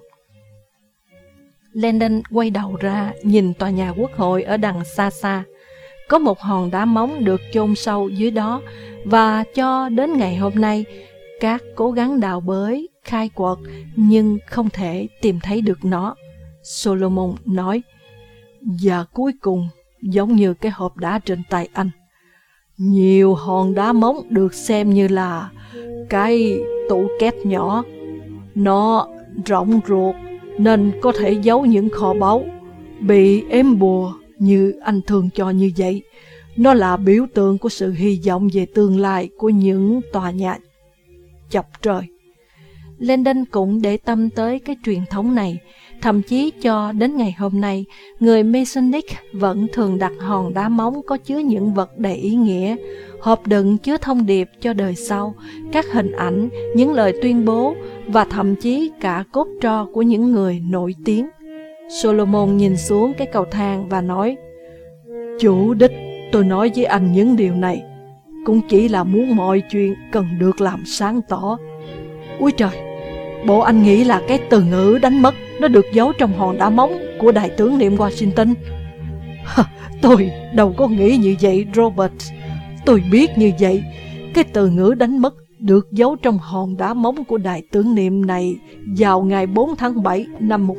Landon quay đầu ra nhìn tòa nhà quốc hội ở đằng xa xa. Có một hòn đá móng được chôn sâu dưới đó, và cho đến ngày hôm nay, các cố gắng đào bới, khai quật nhưng không thể tìm thấy được nó. Solomon nói, và cuối cùng, giống như cái hộp đá trên tay anh, nhiều hòn đá móng được xem như là cái tủ két nhỏ. Nó rộng ruột nên có thể giấu những kho báu bị ém bùa như anh thường cho như vậy. Nó là biểu tượng của sự hy vọng về tương lai của những tòa nhà chọc trời. Landon cũng để tâm tới cái truyền thống này. Thậm chí cho đến ngày hôm nay, người Masonic vẫn thường đặt hòn đá móng có chứa những vật đầy ý nghĩa, hộp đựng chứa thông điệp cho đời sau, các hình ảnh, những lời tuyên bố và thậm chí cả cốt tro của những người nổi tiếng. Solomon nhìn xuống cái cầu thang và nói, chủ đích tôi nói với anh những điều này cũng chỉ là muốn mọi chuyện cần được làm sáng tỏ. Úi trời, bộ anh nghĩ là cái từ ngữ đánh mất nó được giấu trong hòn đá móng của đại tướng niệm Washington? Tôi đâu có nghĩ như vậy, Robert. Tôi biết như vậy. Cái từ ngữ đánh mất được giấu trong hòn đá móng của đại tướng niệm này vào ngày 4 tháng 7 năm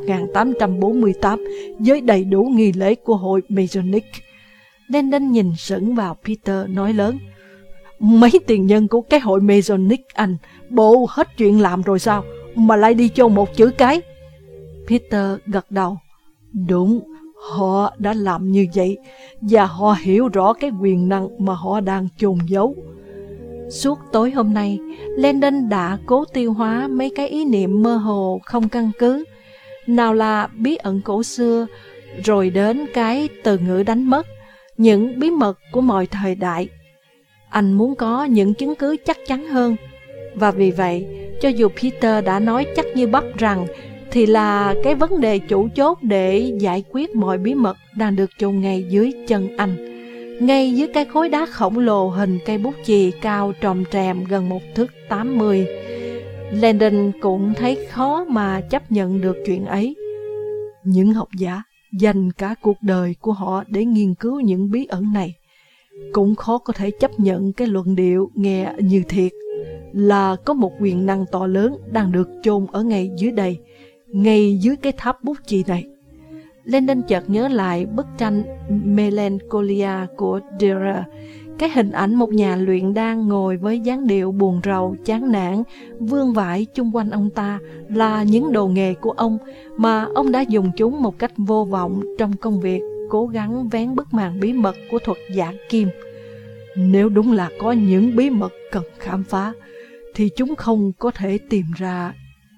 1848 với đầy đủ nghi lễ của hội Masonic. Landon nhìn sững vào Peter nói lớn, mấy tiền nhân của cái hội Masonic anh, bộ hết chuyện làm rồi sao mà lại đi chôn một chữ cái? Peter gật đầu. Đúng, họ đã làm như vậy, và họ hiểu rõ cái quyền năng mà họ đang chôn giấu. Suốt tối hôm nay, Landon đã cố tiêu hóa mấy cái ý niệm mơ hồ không căn cứ. Nào là bí ẩn cổ xưa, rồi đến cái từ ngữ đánh mất, những bí mật của mọi thời đại. Anh muốn có những chứng cứ chắc chắn hơn. Và vì vậy, cho dù Peter đã nói chắc như bắp rằng thì là cái vấn đề chủ chốt để giải quyết mọi bí mật đang được chôn ngay dưới chân anh, ngay dưới cái khối đá khổng lồ hình cây bút chì cao tròm trèm gần 1,80 thước. Landon cũng thấy khó mà chấp nhận được chuyện ấy. Những học giả dành cả cuộc đời của họ để nghiên cứu những bí ẩn này cũng khó có thể chấp nhận cái luận điệu nghe như thiệt là có một quyền năng to lớn đang được chôn ở ngay dưới đây, ngay dưới cái tháp bút chì này. Landon chợt nhớ lại bức tranh Melancholia của Dürer, cái hình ảnh một nhà luyện đan ngồi với dáng điệu buồn rầu, chán nản, vương vãi chung quanh ông ta là những đồ nghề của ông mà ông đã dùng chúng một cách vô vọng trong công việc cố gắng vén bức màn bí mật của thuật giả kim. Nếu đúng là có những bí mật cần khám phá, thì chúng không có thể tìm ra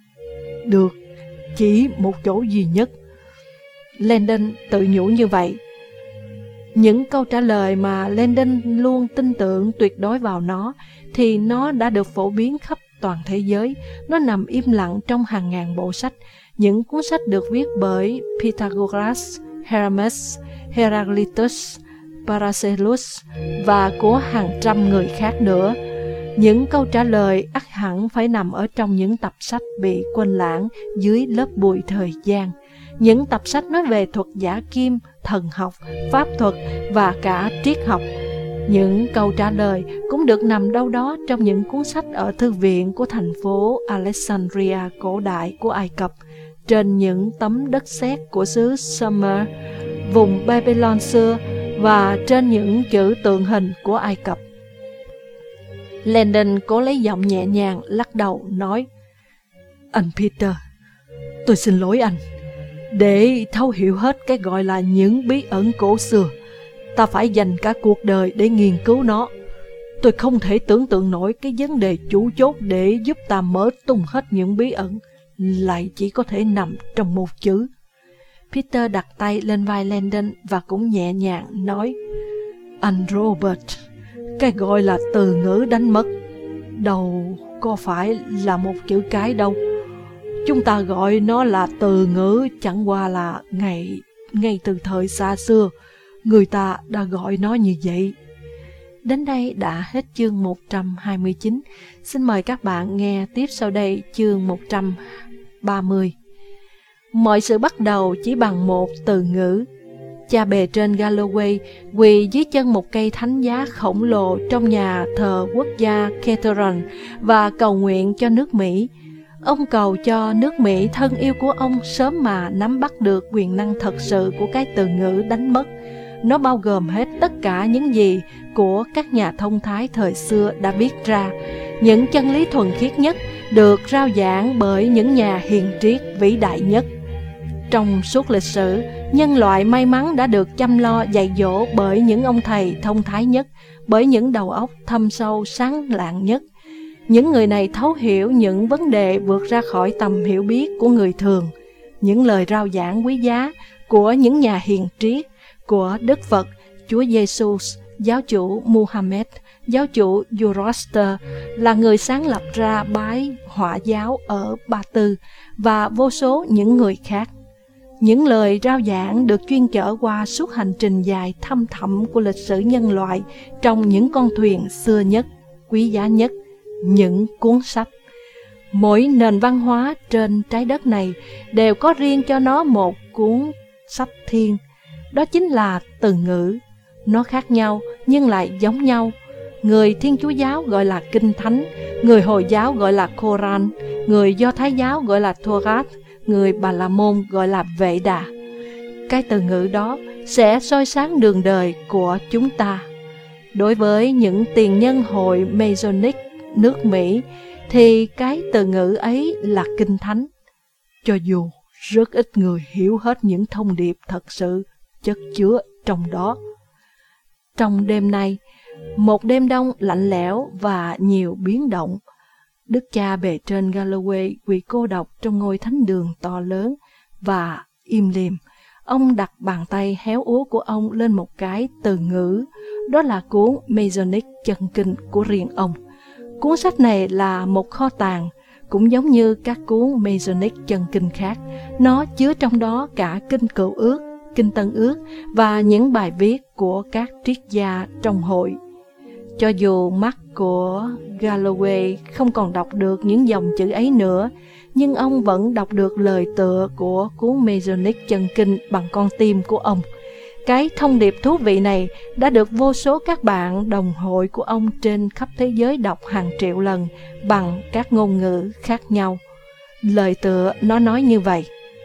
được chỉ một chỗ duy nhất. Landon tự nhủ như vậy. Những câu trả lời mà Landon luôn tin tưởng tuyệt đối vào nó, thì nó đã được phổ biến khắp toàn thế giới. Nó nằm im lặng trong hàng ngàn bộ sách, những cuốn sách được viết bởi Pythagoras, Hermes, Heraclitus, Paracelsus và của hàng trăm người khác nữa. Những câu trả lời ắt hẳn phải nằm ở trong những tập sách bị quên lãng dưới lớp bụi thời gian. Những tập sách nói về thuật giả kim, thần học, pháp thuật và cả triết học. Những câu trả lời cũng được nằm đâu đó trong những cuốn sách ở thư viện của thành phố Alexandria cổ đại của Ai Cập, trên những tấm đất sét của xứ Sumer, vùng Babylon xưa, và trên những chữ tượng hình của Ai Cập. Landon cố lấy giọng nhẹ nhàng lắc đầu nói, anh Peter, tôi xin lỗi anh. Để thấu hiểu hết cái gọi là những bí ẩn cổ xưa, ta phải dành cả cuộc đời để nghiên cứu nó. Tôi không thể tưởng tượng nổi cái vấn đề chủ chốt để giúp ta mở tung hết những bí ẩn lại chỉ có thể nằm trong một chữ. Peter đặt tay lên vai Landon và cũng nhẹ nhàng nói: Anh Robert, cái gọi là từ ngữ đánh mất đâu có phải là một chữ cái đâu. Chúng ta gọi nó là từ ngữ chẳng qua là ngay từ thời xa xưa, người ta đã gọi nó như vậy. Đến đây đã hết chương 129. Xin mời các bạn nghe tiếp sau đây chương 130. Mọi sự bắt đầu chỉ bằng một từ ngữ. Cha bề trên Galloway quỳ dưới chân một cây thánh giá khổng lồ trong nhà thờ quốc gia Cathedral và cầu nguyện cho nước Mỹ. Ông cầu cho nước Mỹ thân yêu của ông sớm mà nắm bắt được quyền năng thật sự của cái từ ngữ đánh mất. Nó bao gồm hết tất cả những gì của các nhà thông thái thời xưa đã viết ra, những chân lý thuần khiết nhất được rao giảng bởi những nhà hiền triết vĩ đại nhất. Trong suốt lịch sử, nhân loại may mắn đã được chăm lo dạy dỗ bởi những ông thầy thông thái nhất, bởi những đầu óc thâm sâu sáng lạng nhất. Những người này thấu hiểu những vấn đề vượt ra khỏi tầm hiểu biết của người thường. Những lời rao giảng quý giá của những nhà hiền triết, của Đức Phật, Chúa Giêsu, giáo chủ Muhammad, giáo chủ Zoroaster là người sáng lập ra bái hỏa giáo ở Ba Tư và vô số những người khác. Những lời rao giảng được chuyên chở qua suốt hành trình dài thăm thẳm của lịch sử nhân loại trong những con thuyền xưa nhất, quý giá nhất, những cuốn sách. Mỗi nền văn hóa trên trái đất này đều có riêng cho nó một cuốn sách thiên. Đó chính là từ ngữ. Nó khác nhau nhưng lại giống nhau. Người Thiên Chúa giáo gọi là Kinh Thánh, người Hồi giáo gọi là Koran, người Do Thái giáo gọi là Torah, người Bà La Môn gọi là Vệ Đà. Cái từ ngữ đó sẽ soi sáng đường đời của chúng ta. Đối với những tiền nhân hội Masonic nước Mỹ thì cái từ ngữ ấy là Kinh Thánh. Cho dù rất ít người hiểu hết những thông điệp thật sự chất chứa trong đó. Trong đêm nay, một đêm đông lạnh lẽo và nhiều biến động, Đức cha bề trên Galloway quỳ cô độc trong ngôi thánh đường to lớn và im lìm. Ông đặt bàn tay héo úa của ông lên một cái từ ngữ, đó là cuốn Masonic chân kinh của riêng ông. Cuốn sách này là một kho tàng, cũng giống như các cuốn Masonic chân kinh khác. Nó chứa trong đó cả kinh Cựu Ước, kinh Tân Ước và những bài viết của các triết gia trong hội. Cho dù mắt của Galloway không còn đọc được những dòng chữ ấy nữa, nhưng ông vẫn đọc được lời tựa của cuốn Masonic chân kinh bằng con tim của ông. Cái thông điệp thú vị này đã được vô số các bạn đồng hội của ông trên khắp thế giới đọc hàng triệu lần bằng các ngôn ngữ khác nhau. Lời tựa nó nói như vậy: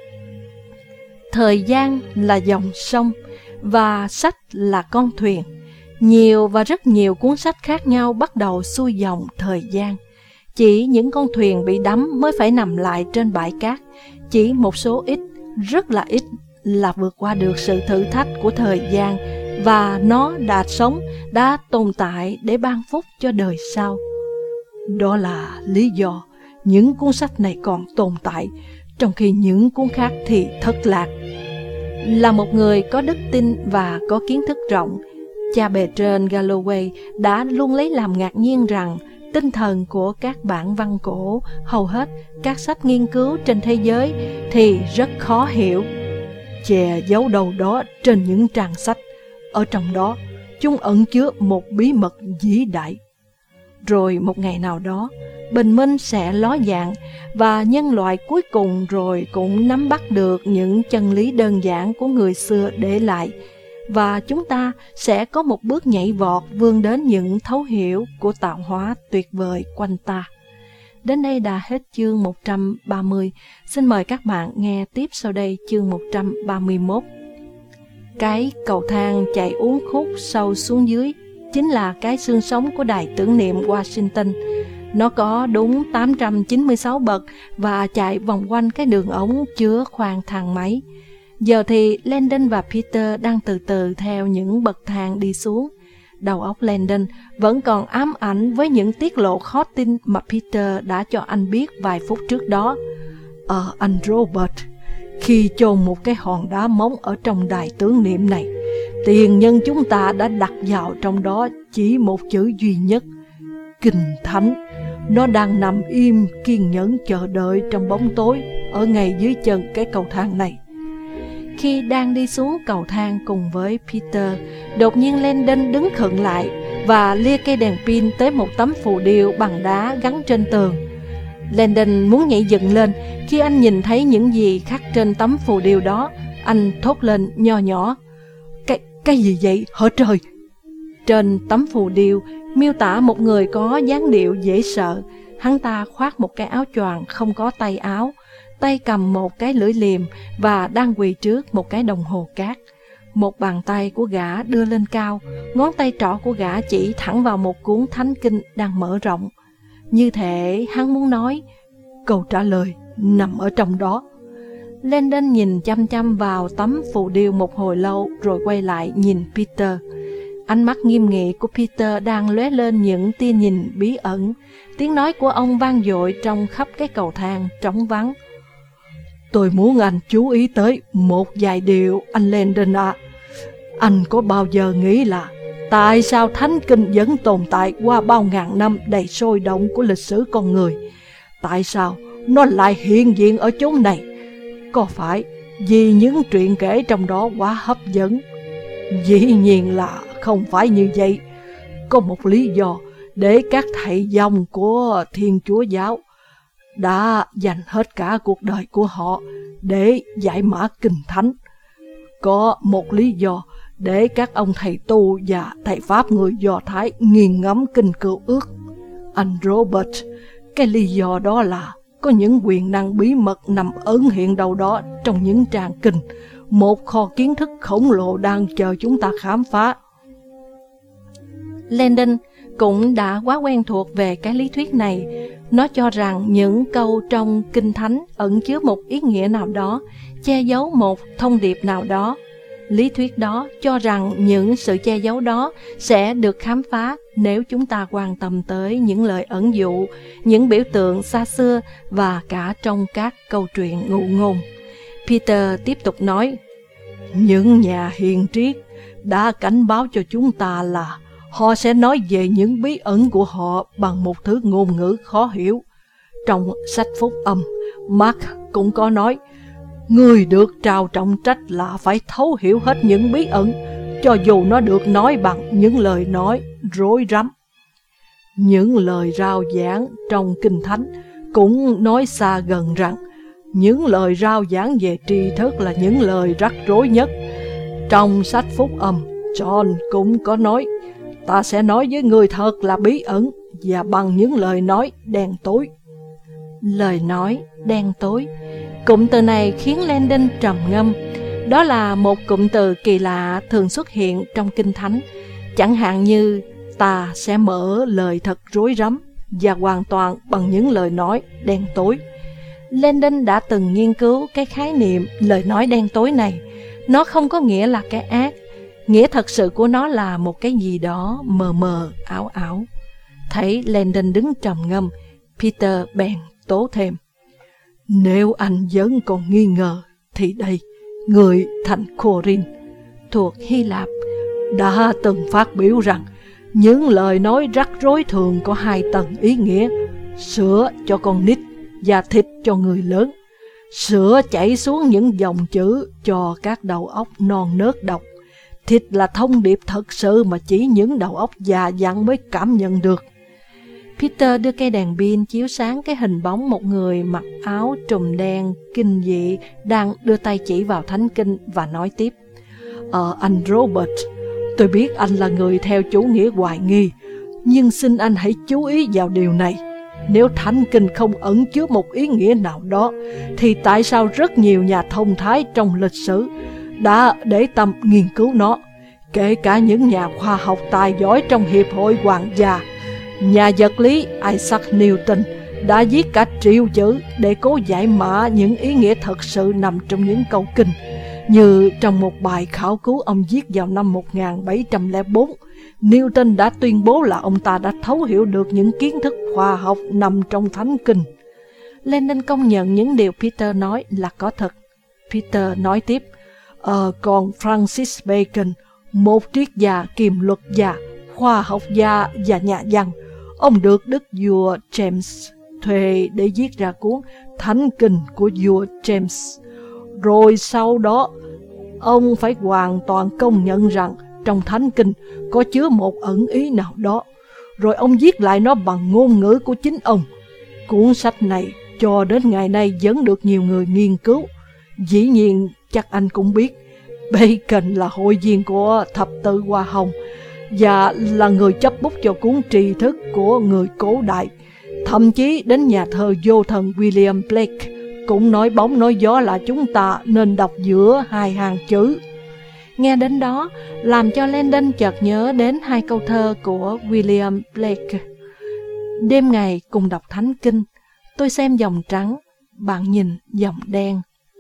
thời gian là dòng sông và sách là con thuyền. Nhiều và rất nhiều cuốn sách khác nhau bắt đầu xuôi dòng thời gian. Chỉ những con thuyền bị đắm mới phải nằm lại trên bãi cát. Chỉ một số ít, rất là ít, là vượt qua được sự thử thách của thời gian, và nó đã sống, đã tồn tại để ban phúc cho đời sau. Đó là lý do những cuốn sách này còn tồn tại, trong khi những cuốn khác thì thất lạc. Là một người có đức tin và có kiến thức rộng, cha bề trên Galloway đã luôn lấy làm ngạc nhiên rằng tinh thần của các bản văn cổ, hầu hết các sách nghiên cứu trên thế giới thì rất khó hiểu, che giấu đâu đó trên những trang sách. Ở trong đó, chúng ẩn chứa một bí mật vĩ đại. Rồi một ngày nào đó, bình minh sẽ ló dạng và nhân loại cuối cùng rồi cũng nắm bắt được những chân lý đơn giản của người xưa để lại, và chúng ta sẽ có một bước nhảy vọt vươn đến những thấu hiểu của tạo hóa tuyệt vời quanh ta. Đến đây đã hết chương 130. Xin mời các bạn nghe tiếp sau đây chương 131. Cái cầu thang chạy uốn khúc sâu xuống dưới chính là cái xương sống của đài tưởng niệm Washington. Nó có đúng 896 bậc và chạy vòng quanh cái đường ống chứa khoang thang máy. Giờ thì Landon và Peter đang từ từ theo những bậc thang đi xuống. Đầu óc Landon vẫn còn ám ảnh với những tiết lộ khó tin mà Peter đã cho anh biết vài phút trước đó. Anh Robert, khi chôn một cái hòn đá móng ở trong đài tưởng niệm này, tiền nhân chúng ta đã đặt vào trong đó chỉ một chữ duy nhất: Kinh Thánh. Nó đang nằm im kiên nhẫn chờ đợi trong bóng tối ở ngay dưới chân cái cầu thang này. Khi đang đi xuống cầu thang cùng với Peter, đột nhiên Landon đứng khựng lại và lia cây đèn pin tới một tấm phù điêu bằng đá gắn trên tường. Landon muốn nhảy dựng lên khi anh nhìn thấy những gì khắc trên tấm phù điêu đó. Anh thốt lên nho nhỏ: Cái gì vậy hả trời? Trên tấm phù điêu miêu tả một người có dáng điệu dễ sợ. Hắn ta khoác một cái áo choàng không có tay áo, tay cầm một cái lưỡi liềm và đang quỳ trước một cái đồng hồ cát. Một bàn tay của gã đưa lên cao, ngón tay trỏ của gã chỉ thẳng vào một cuốn thánh kinh đang mở rộng. Như thể hắn muốn nói: câu trả lời nằm ở trong đó. Landon nhìn chăm chăm vào tấm phù điêu một hồi lâu rồi quay lại nhìn Peter. Ánh mắt nghiêm nghị của Peter đang lóe lên những tia nhìn bí ẩn. Tiếng nói của ông vang dội trong khắp cái cầu thang trống vắng. Tôi muốn anh chú ý tới một vài điều, anh Landon ạ. Anh có bao giờ nghĩ là tại sao thánh kinh vẫn tồn tại qua bao ngàn năm đầy sôi động của lịch sử con người? Tại sao nó lại hiện diện ở chốn này? Có phải vì những chuyện kể trong đó quá hấp dẫn? Dĩ nhiên là không phải như vậy. Có một lý do để các thầy dòng của Thiên Chúa giáo đã dành hết cả cuộc đời của họ để giải mã kinh thánh. Có một lý do để các ông thầy tu và thầy Pháp người Do Thái nghiền ngẫm kinh Cựu Ước. Anh Robert, cái lý do đó là có những quyền năng bí mật nằm ẩn hiện đâu đó trong những trang kinh, một kho kiến thức khổng lồ đang chờ chúng ta khám phá. Landon cũng đã quá quen thuộc về cái lý thuyết này. Nó cho rằng những câu trong Kinh Thánh ẩn chứa một ý nghĩa nào đó, che giấu một thông điệp nào đó. Lý thuyết đó cho rằng những sự che giấu đó sẽ được khám phá nếu chúng ta quan tâm tới những lời ẩn dụ, những biểu tượng xa xưa và cả trong các câu chuyện ngụ ngôn. Peter tiếp tục nói: những nhà hiền triết đã cảnh báo cho chúng ta là họ sẽ nói về những bí ẩn của họ bằng một thứ ngôn ngữ khó hiểu. Trong sách Phúc Âm, Mark cũng có nói: người được trao trọng trách là phải thấu hiểu hết những bí ẩn, cho dù nó được nói bằng những lời nói rối rắm. Những lời rao giảng trong Kinh Thánh cũng nói xa gần rằng những lời rao giảng về tri thức là những lời rắc rối nhất. Trong sách Phúc Âm, John cũng có nói: ta sẽ nói với người thật là bí ẩn và bằng những lời nói đen tối. Lời nói đen tối. Cụm từ này khiến Landon trầm ngâm. Đó là một cụm từ kỳ lạ thường xuất hiện trong Kinh Thánh. Chẳng hạn như ta sẽ mở lời thật rối rắm và hoàn toàn bằng những lời nói đen tối. Landon đã từng nghiên cứu cái khái niệm lời nói đen tối này. Nó không có nghĩa là cái ác. Nghĩa thật sự của nó là một cái gì đó mờ mờ, ảo ảo. Thấy Landon đứng trầm ngâm, Peter bèn tố thêm: nếu anh vẫn còn nghi ngờ, thì đây, người thành Corin thuộc Hy Lạp đã từng phát biểu rằng những lời nói rắc rối thường có hai tầng ý nghĩa: sữa cho con nít và thịt cho người lớn. Sữa chảy xuống những dòng chữ cho các đầu óc non nớt đọc. Thịt là thông điệp thật sự mà chỉ những đầu óc già dặn mới cảm nhận được. Peter đưa cây đèn pin chiếu sáng cái hình bóng một người mặc áo trùm đen kinh dị đang đưa tay chỉ vào thánh kinh và nói tiếp: anh Robert, tôi biết anh là người theo chủ nghĩa hoài nghi, nhưng xin anh hãy chú ý vào điều này. Nếu thánh kinh không ẩn chứa một ý nghĩa nào đó, thì tại sao rất nhiều nhà thông thái trong lịch sử đã để tâm nghiên cứu nó, kể cả những nhà khoa học tài giỏi trong Hiệp hội Hoàng gia. Nhà vật lý Isaac Newton đã viết cả triệu chữ để cố giải mã những ý nghĩa thật sự nằm trong những câu kinh. Như trong một bài khảo cứu ông viết vào năm 1704, Newton đã tuyên bố là ông ta đã thấu hiểu được những kiến thức khoa học nằm trong Thánh Kinh. Landon công nhận những điều Peter nói là có thật. Peter nói tiếp, còn Francis Bacon, một triết gia, kiềm luật gia, khoa học gia và nhà văn, ông được đức vua James thuê để viết ra cuốn Thánh Kinh của vua James. Rồi sau đó, ông phải hoàn toàn công nhận rằng trong Thánh Kinh có chứa một ẩn ý nào đó. Rồi ông viết lại nó bằng ngôn ngữ của chính ông. Cuốn sách này cho đến ngày nay vẫn được nhiều người nghiên cứu. Dĩ nhiên chắc anh cũng biết, Bacon là hội viên của thập tự Hoa Hồng và là người chấp bút cho cuốn tri thức của người cổ đại. Thậm chí đến nhà thơ vô thần William Blake cũng nói bóng nói gió là chúng ta nên đọc giữa hai hàng chữ. Nghe đến đó, làm cho Landon chợt nhớ đến hai câu thơ của William Blake. Đêm ngày cùng đọc Thánh Kinh, tôi xem dòng trắng, bạn nhìn dòng đen.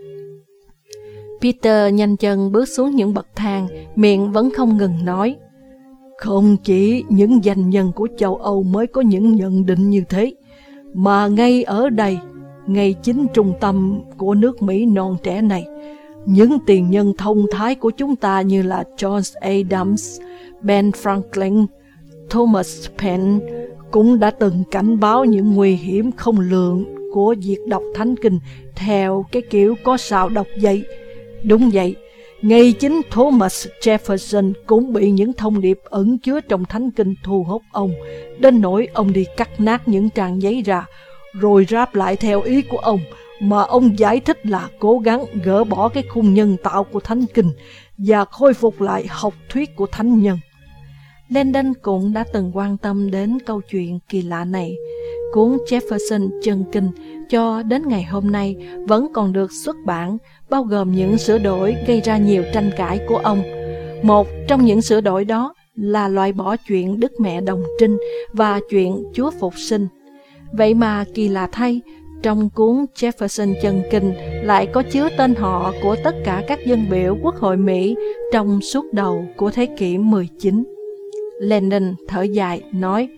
Peter nhanh chân bước xuống những bậc thang, miệng vẫn không ngừng nói. Không chỉ những danh nhân của châu Âu mới có những nhận định như thế, mà ngay ở đây, ngay chính trung tâm của nước Mỹ non trẻ này, những tiền nhân thông thái của chúng ta như là John Adams, Ben Franklin, Thomas Paine cũng đã từng cảnh báo những nguy hiểm không lường của việc đọc Thánh Kinh theo cái kiểu có sao đọc vậy. Đúng vậy, ngay chính Thomas Jefferson cũng bị những thông điệp ẩn chứa trong Thánh Kinh thu hút ông, đến nỗi ông đi cắt nát những trang giấy ra, rồi ráp lại theo ý của ông, mà ông giải thích là cố gắng gỡ bỏ cái khung nhân tạo của Thánh Kinh và khôi phục lại học thuyết của thánh nhân. Landon cũng đã từng quan tâm đến câu chuyện kỳ lạ này. Cuốn Jefferson Chân Kinh cho đến ngày hôm nay vẫn còn được xuất bản, bao gồm những sửa đổi gây ra nhiều tranh cãi của ông. Một trong những sửa đổi đó là loại bỏ chuyện Đức Mẹ Đồng Trinh và chuyện Chúa Phục Sinh. Vậy mà kỳ lạ thay, trong cuốn Jefferson Chân Kinh lại có chứa tên họ của tất cả các dân biểu Quốc hội Mỹ trong suốt đầu của thế kỷ 19. Landon thở dài nói,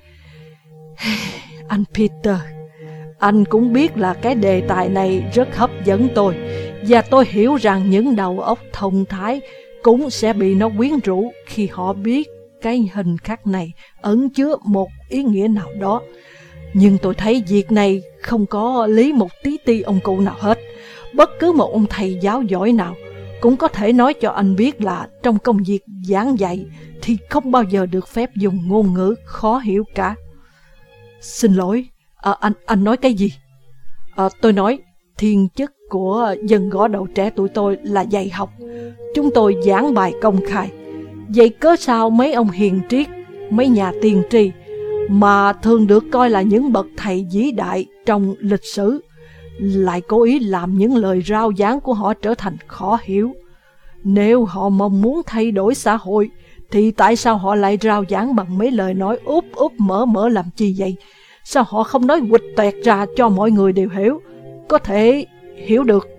anh Peter, anh cũng biết là cái đề tài này rất hấp dẫn tôi, và tôi hiểu rằng những đầu óc thông thái cũng sẽ bị nó quyến rũ khi họ biết cái hình khắc này ẩn chứa một ý nghĩa nào đó. Nhưng tôi thấy việc này không có lý một tí ti ông cụ nào hết. Bất cứ một ông thầy giáo giỏi nào cũng có thể nói cho anh biết là trong công việc giảng dạy thì không bao giờ được phép dùng ngôn ngữ khó hiểu cả. Xin lỗi, anh nói cái gì? Tôi nói thiên chức của dân gõ đầu trẻ tụi tôi là dạy học. Chúng tôi giảng bài công khai. Vậy cớ sao mấy ông hiền triết, mấy nhà tiên tri mà thường được coi là những bậc thầy vĩ đại trong lịch sử lại cố ý làm những lời rao giảng của họ trở thành khó hiểu? Nếu họ mong muốn thay đổi xã hội thì tại sao họ lại rao giảng bằng mấy lời nói úp úp mở mở làm chi vậy? Sao họ không nói quịch toẹt ra cho mọi người đều hiểu, có thể hiểu được?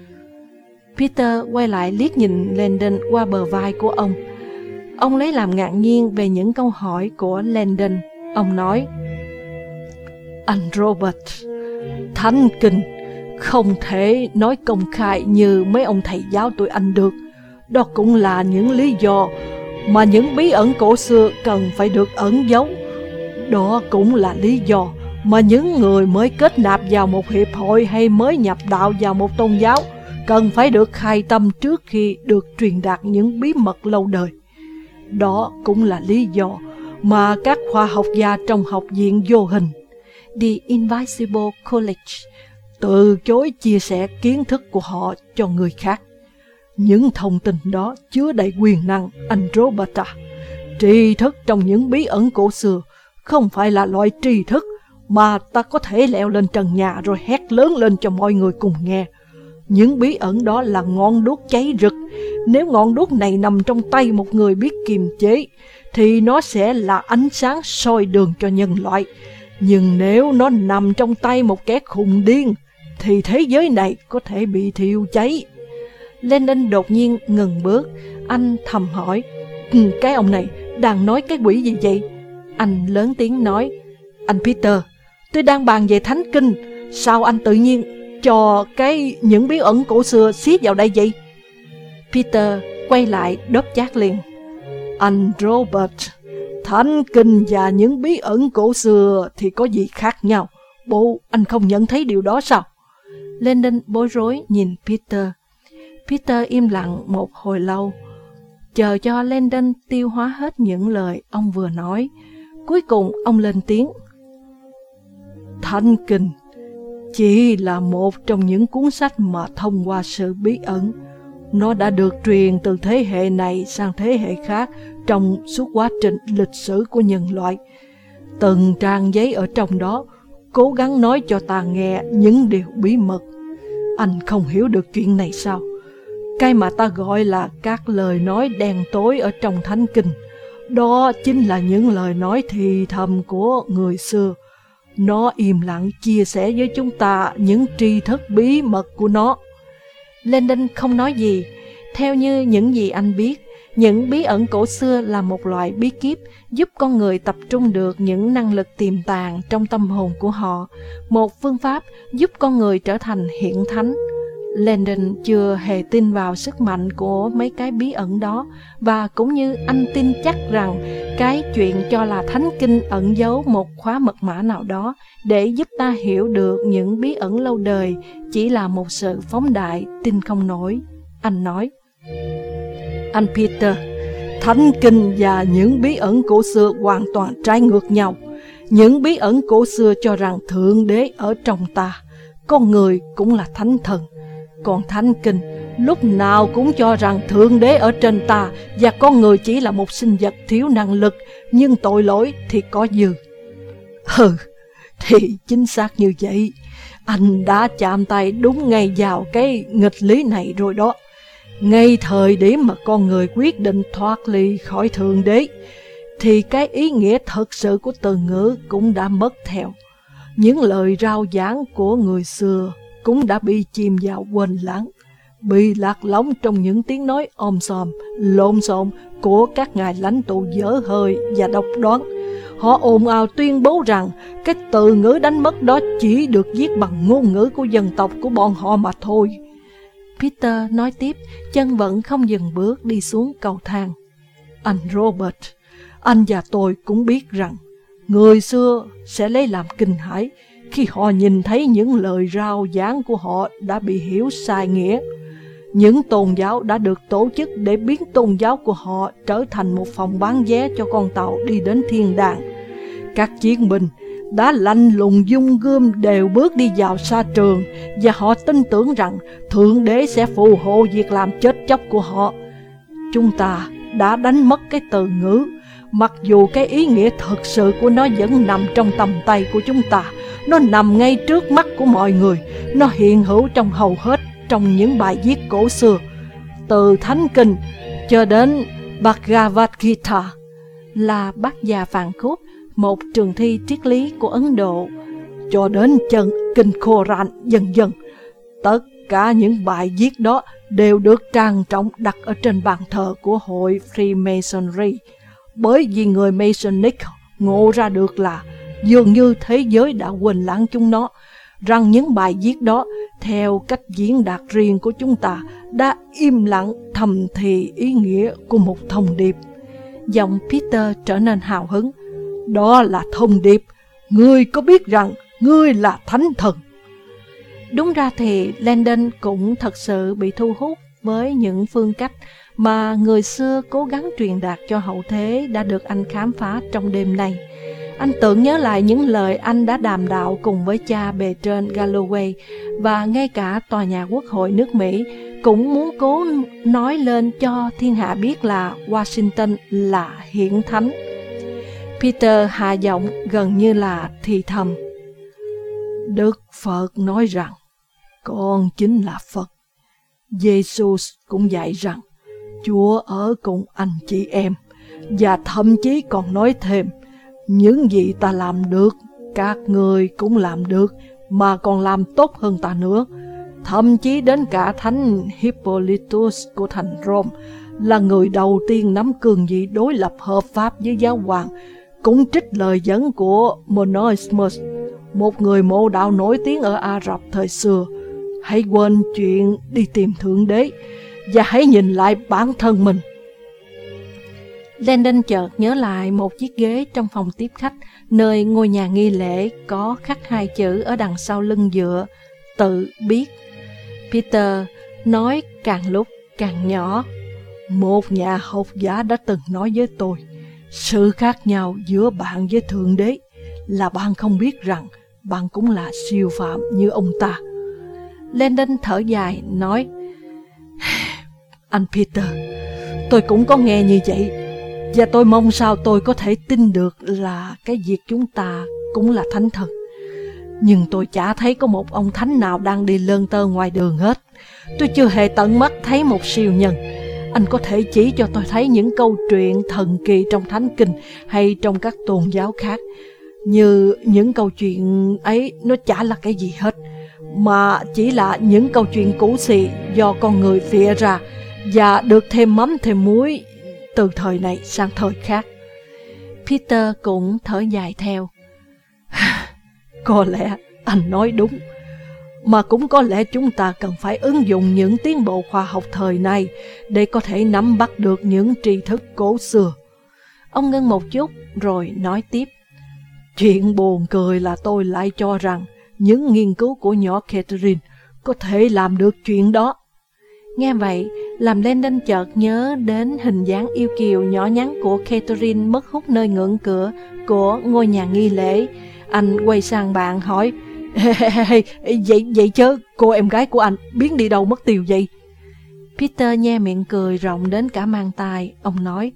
Peter quay lại liếc nhìn Landon qua bờ vai của ông. Ông lấy làm ngạc nhiên về những câu hỏi của Landon. Ông nói, anh Robert, Thánh Kinh không thể nói công khai như mấy ông thầy giáo tụi anh được. Đó cũng là những lý do mà những bí ẩn cổ xưa cần phải được ẩn giấu. Đó cũng là lý do mà những người mới kết nạp vào một hiệp hội hay mới nhập đạo vào một tôn giáo cần phải được khai tâm trước khi được truyền đạt những bí mật lâu đời. Đó cũng là lý do mà các khoa học gia trong học viện vô hình, The Invisible College, từ chối chia sẻ kiến thức của họ cho người khác. Những thông tin đó chứa đầy quyền năng, anh Roberta. Tri thức trong những bí ẩn cổ xưa không phải là loại tri thức mà ta có thể leo lên trần nhà rồi hét lớn lên cho mọi người cùng nghe. Những bí ẩn đó là ngọn đuốc cháy rực. Nếu ngọn đuốc này nằm trong tay một người biết kiềm chế thì nó sẽ là ánh sáng soi đường cho nhân loại. Nhưng nếu nó nằm trong tay một kẻ khùng điên thì thế giới này có thể bị thiêu cháy. Landon đột nhiên ngừng bước. Anh thầm hỏi, cái ông này đang nói cái quỷ gì vậy? Anh lớn tiếng nói, anh Peter, tôi đang bàn về thánh kinh, sao anh tự nhiên cho những bí ẩn cổ xưa xiết vào đây vậy? Peter quay lại đốp chát liền, anh Robert, thánh kinh và những bí ẩn cổ xưa thì có gì khác nhau? Bộ anh không nhận thấy điều đó sao? Landon bối rối nhìn Peter. Peter im lặng một hồi lâu, chờ cho Landon tiêu hóa hết những lời ông vừa nói. Cuối cùng ông lên tiếng, thánh kinh chỉ là một trong những cuốn sách mà thông qua sự bí ẩn. Nó đã được truyền từ thế hệ này sang thế hệ khác trong suốt quá trình lịch sử của nhân loại. Từng trang giấy ở trong đó cố gắng nói cho ta nghe những điều bí mật. Anh không hiểu được chuyện này sao? Cái mà ta gọi là các lời nói đen tối ở trong thánh kinh, đó chính là những lời nói thì thầm của người xưa. Nó im lặng chia sẻ với chúng ta những tri thức bí mật của nó. Landon không nói gì. Theo như những gì anh biết, những bí ẩn cổ xưa là một loại bí kíp giúp con người tập trung được những năng lực tiềm tàng trong tâm hồn của họ, một phương pháp giúp con người trở thành hiển thánh. Landon chưa hề tin vào sức mạnh của mấy cái bí ẩn đó, và cũng như anh tin chắc rằng cái chuyện cho là thánh kinh ẩn giấu một khóa mật mã nào đó để giúp ta hiểu được những bí ẩn lâu đời chỉ là một sự phóng đại tin không nổi. Anh nói, anh Peter, thánh kinh và những bí ẩn cổ xưa hoàn toàn trái ngược nhau. Những bí ẩn cổ xưa cho rằng Thượng Đế ở trong ta, con người cũng là thánh thần. Còn thánh kinh lúc nào cũng cho rằng Thượng Đế ở trên ta và con người chỉ là một sinh vật thiếu năng lực, nhưng tội lỗi thì có dư. Thì chính xác như vậy. Anh đã chạm tay đúng ngay vào cái nghịch lý này rồi đó. Ngay thời điểm mà con người quyết định thoát ly khỏi Thượng Đế, thì cái ý nghĩa thật sự của từ ngữ cũng đã mất theo. Những lời rao giảng của người xưa cũng đã bị chìm vào quên lãng, bị lạc lõng trong những tiếng nói om sòm, lộn xộn của các ngài lãnh tụ dở hơi và độc đoán. Họ ồn ào tuyên bố rằng cái từ ngữ đánh mất đó chỉ được viết bằng ngôn ngữ của dân tộc của bọn họ mà thôi. Peter nói tiếp, chân vẫn không dừng bước đi xuống cầu thang. Anh Robert, anh và tôi cũng biết rằng người xưa sẽ lấy làm kinh hãi khi họ nhìn thấy những lời rao giảng của họ đã bị hiểu sai nghĩa. Những tôn giáo đã được tổ chức để biến tôn giáo của họ trở thành một phòng bán vé cho con tàu đi đến thiên đàng. Các chiến binh đã lạnh lùng dung gươm đều bước đi vào sa trường, và họ tin tưởng rằng Thượng Đế sẽ phù hộ việc làm chết chóc của họ. Chúng ta đã đánh mất cái từ ngữ, mặc dù cái ý nghĩa thực sự của nó vẫn nằm trong tầm tay của chúng ta. Nó nằm ngay trước mắt của mọi người. Nó hiện hữu trong hầu hết trong những bài viết cổ xưa, từ Thánh Kinh cho đến Bhagavad Gita, là Bát Già Vàng Khúc, một trường thi triết lý của Ấn Độ, cho đến chân Kinh Koran vân vân. Tất cả những bài viết đó đều được trang trọng đặt ở trên bàn thờ của hội Freemasonry, bởi vì người Masonic ngộ ra được là dường như thế giới đã quên lãng chúng nó, rằng những bài viết đó theo cách diễn đạt riêng của chúng ta đã im lặng thầm thì ý nghĩa của một thông điệp. Giọng Peter trở nên hào hứng. Đó là thông điệp, ngươi có biết rằng ngươi là thánh thần? Đúng ra thì Landon cũng thật sự bị thu hút với những phương cách mà người xưa cố gắng truyền đạt cho hậu thế đã được anh khám phá trong đêm nay. Anh tưởng nhớ lại những lời anh đã đàm đạo cùng với cha bề trên Galloway, và ngay cả tòa nhà Quốc hội nước Mỹ cũng muốn cố nói lên cho thiên hạ biết là Washington là hiển thánh. Peter hạ giọng gần như là thì thầm. Đức Phật nói rằng con chính là Phật. Jesus cũng dạy rằng Chúa ở cùng anh chị em, và thậm chí còn nói thêm, những gì ta làm được, các người cũng làm được, mà còn làm tốt hơn ta nữa. thậm chí đến cả thánh Hippolytus của thành Rome, là người đầu tiên nắm cương vị đối lập hợp pháp với giáo hoàng, cũng trích lời dẫn của Monoismus, một người mộ đạo nổi tiếng ở Ả Rập thời xưa. Hãy quên chuyện đi tìm Thượng Đế và hãy nhìn lại bản thân mình. Landon chợt nhớ lại một chiếc ghế trong phòng tiếp khách, nơi ngôi nhà nghi lễ có khắc hai chữ ở đằng sau lưng dựa: tự biết. Peter nói càng lúc càng nhỏ: một nhà học giả đã từng nói với tôi, sự khác nhau giữa bạn với Thượng Đế là bạn không biết rằng bạn cũng là siêu phạm như ông ta. Landon thở dài nói: anh Peter, tôi cũng có nghe như vậy, và tôi mong sao tôi có thể tin được là cái việc chúng ta cũng là thánh thần. Nhưng tôi chả thấy có một ông thánh nào đang đi lơn tơ ngoài đường hết. Tôi chưa hề tận mắt thấy một siêu nhân. Anh có thể chỉ cho tôi thấy những câu chuyện thần kỳ trong Thánh Kinh hay trong các tôn giáo khác, như những câu chuyện ấy nó chả là cái gì hết, mà chỉ là những câu chuyện cũ xì do con người phịa ra và được thêm mắm thêm muối từ thời này sang thời khác. Peter cũng thở dài theo. Có lẽ anh nói đúng, mà cũng có lẽ chúng ta cần phải ứng dụng những tiến bộ khoa học thời nay để có thể nắm bắt được những tri thức cổ xưa. Ông ngưng một chút rồi nói tiếp: chuyện buồn cười là tôi lại cho rằng những nghiên cứu của nhỏ Catherine có thể làm được chuyện đó. Nghe vậy, làm Landon chợt nhớ đến hình dáng yêu kiều nhỏ nhắn của Catherine mất hút nơi ngưỡng cửa của ngôi nhà nghi lễ. Anh quay sang bạn hỏi: Vậy chớ, cô em gái của anh biến đi đâu mất tiêu vậy? Peter nhe miệng cười rộng đến cả mang tai. Ông nói: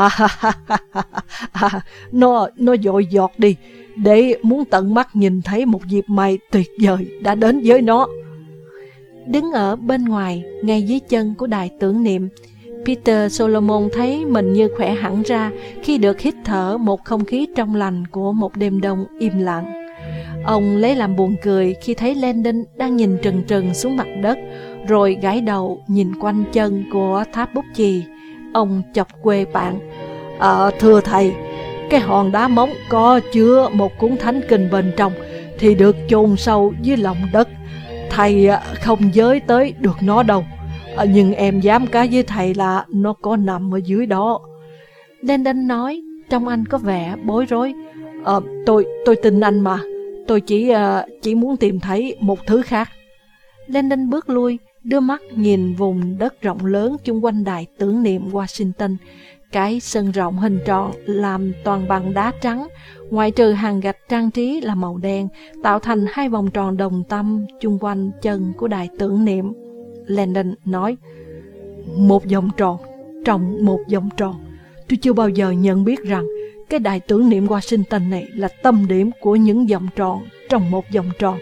nó dội dọt đi, để muốn tận mắt nhìn thấy một dịp may tuyệt vời đã đến với nó. Đứng ở bên ngoài, ngay dưới chân của đài tưởng niệm, Peter Solomon thấy mình như khỏe hẳn ra khi được hít thở một không khí trong lành của một đêm đông im lặng. Ông lấy làm buồn cười khi thấy Landon đang nhìn trừng trừng xuống mặt đất, rồi gãi đầu nhìn quanh chân của tháp bút chì. Ông chọc quê bạn: thưa thầy, cái hòn đá móng có chứa một cuốn thánh kinh bên trong thì được chôn sâu dưới lòng đất. Thầy không với tới được nó đâu, nhưng em dám cá với thầy là nó có nằm ở dưới đó. Landon nói, trong anh có vẻ bối rối: Tôi tin anh mà, tôi chỉ muốn tìm thấy một thứ khác. Landon bước lui, đưa mắt nhìn vùng đất rộng lớn chung quanh đài tưởng niệm Washington. Cái sân rộng hình tròn làm toàn bằng đá trắng, ngoại trừ hàng gạch trang trí là màu đen, tạo thành hai vòng tròn đồng tâm chung quanh chân của đài tưởng niệm. Landon nói: một vòng tròn trong một vòng tròn. Tôi chưa bao giờ nhận biết rằng cái đài tưởng niệm Washington này là tâm điểm của những vòng tròn trong một vòng tròn.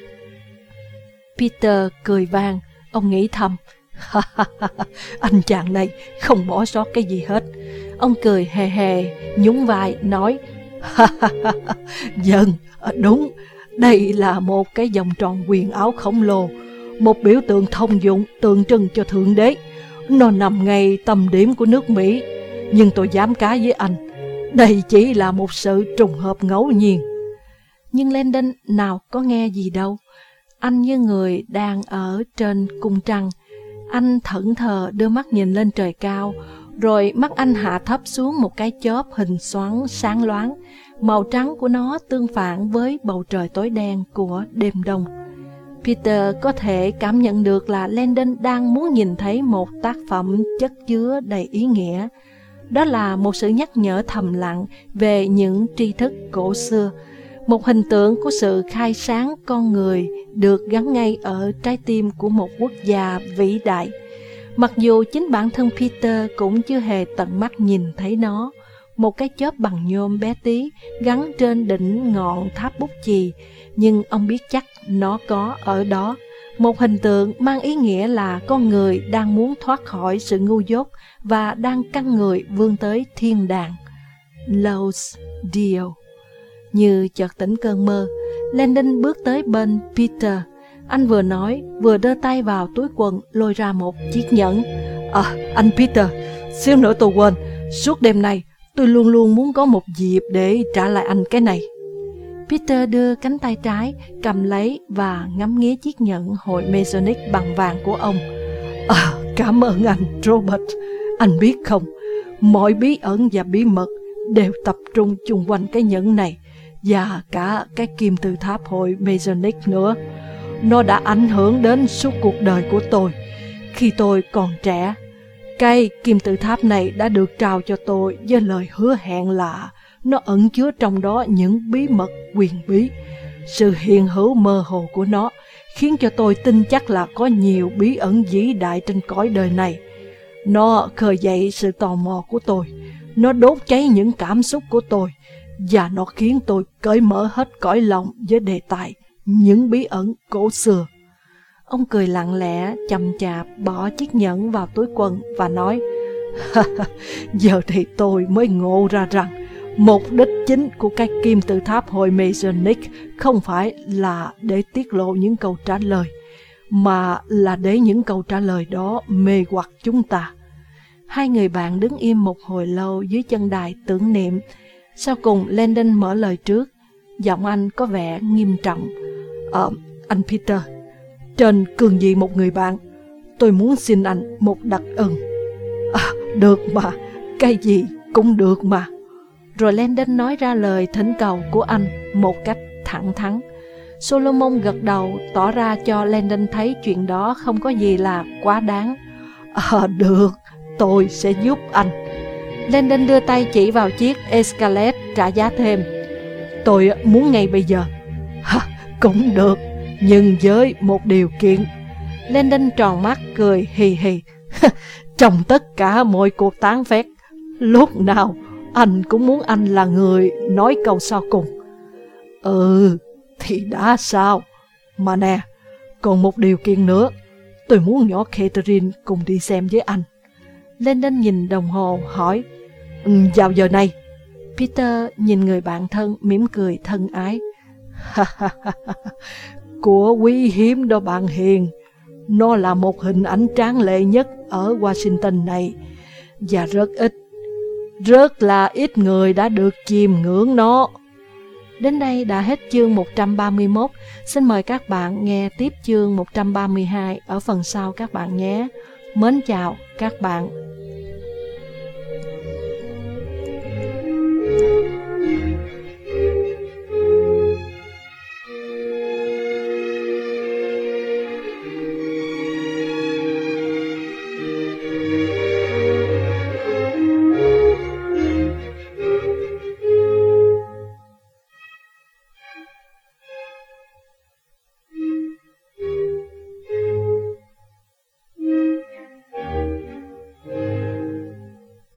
Peter cười vang. Ông nghĩ thầm: anh chàng này không bỏ sót cái gì hết. Ông cười hề hề, nhún vai nói: Vâng, đúng, đây là một cái vòng tròn quyền áo khổng lồ, một biểu tượng thông dụng tượng trưng cho Thượng Đế. Nó nằm ngay tâm điểm của nước Mỹ, nhưng tôi dám cá với anh, đây chỉ là một sự trùng hợp ngẫu nhiên. Nhưng Landon nào có nghe gì đâu. Anh như người đang ở trên cung trăng. Anh thẫn thờ đưa mắt nhìn lên trời cao, rồi mắt anh hạ thấp xuống một cái chớp hình xoắn sáng loáng. Màu trắng của nó tương phản với bầu trời tối đen của đêm đông. Peter có thể cảm nhận được là Landon đang muốn nhìn thấy một tác phẩm chất chứa đầy ý nghĩa. Đó là một sự nhắc nhở thầm lặng về những tri thức cổ xưa, một hình tượng của sự khai sáng con người được gắn ngay ở trái tim của một quốc gia vĩ đại. Mặc dù chính bản thân Peter cũng chưa hề tận mắt nhìn thấy nó, một cái chớp bằng nhôm bé tí gắn trên đỉnh ngọn tháp bút chì, nhưng ông biết chắc nó có ở đó, một hình tượng mang ý nghĩa là con người đang muốn thoát khỏi sự ngu dốt và đang căng người vươn tới thiên đàng. Laus Deo. Như chợt tỉnh cơn mơ, Landon bước tới bên Peter. Anh vừa nói, vừa đưa tay vào túi quần lôi ra một chiếc nhẫn. Anh Peter, xíu nữa tôi quên. Suốt đêm nay, tôi luôn luôn muốn có một dịp để trả lại anh cái này. Peter đưa cánh tay trái, cầm lấy và ngắm nghía chiếc nhẫn hội Masonic bằng vàng của ông. Cảm ơn anh, Robert. Anh biết không, mọi bí ẩn và bí mật đều tập trung chung quanh cái nhẫn này, và cả cái kim tự tháp hội Masonic nữa. Nó đã ảnh hưởng đến suốt cuộc đời của tôi. Khi tôi còn trẻ, cái kim tự tháp này đã được trao cho tôi với lời hứa hẹn là nó ẩn chứa trong đó những bí mật huyền bí. Sự hiện hữu mơ hồ của nó khiến cho tôi tin chắc là có nhiều bí ẩn vĩ đại trên cõi đời này. Nó khơi dậy sự tò mò của tôi, nó đốt cháy những cảm xúc của tôi, và nó khiến tôi cởi mở hết cõi lòng với đề tài những bí ẩn cổ xưa. Ông cười lặng lẽ, chậm chạp bỏ chiếc nhẫn vào túi quần và nói: Giờ thì tôi mới ngộ ra rằng mục đích chính của cái kim tự tháp hội Masonic không phải là để tiết lộ những câu trả lời, mà là để những câu trả lời đó mê hoặc chúng ta. Hai người bạn đứng im một hồi lâu dưới chân đài tưởng niệm. Sau cùng Landon mở lời trước. Giọng anh có vẻ nghiêm trọng. Anh Peter, trên cương vị một người bạn, tôi muốn xin anh một đặc ân. Được mà, cái gì cũng được mà. Rồi Landon nói ra lời thỉnh cầu của anh một cách thẳng thắn. Solomon gật đầu, tỏ ra cho Landon thấy chuyện đó không có gì là quá đáng. Được, tôi sẽ giúp anh. Landon đưa tay chỉ vào chiếc Escalade trả giá thêm. Tôi muốn ngay bây giờ. Cũng được, nhưng với một điều kiện. Landon tròn mắt cười hì hì. Trong tất cả mọi cuộc tán phét, lúc nào anh cũng muốn anh là người nói câu sau cùng. Thì đã sao. Mà nè, còn một điều kiện nữa. Tôi muốn nhỏ Catherine cùng đi xem với anh. Landon nhìn đồng hồ hỏi: Vào giờ này? Peter nhìn người bạn thân mỉm cười thân ái. Của quý hiếm đó bạn Hiền. Nó là một hình ảnh tráng lệ nhất ở Washington này, và rất là ít người đã được chiêm ngưỡng nó. Đến đây đã hết chương 131. Xin mời các bạn nghe tiếp chương 132 ở phần sau các bạn nhé. Mến chào các bạn.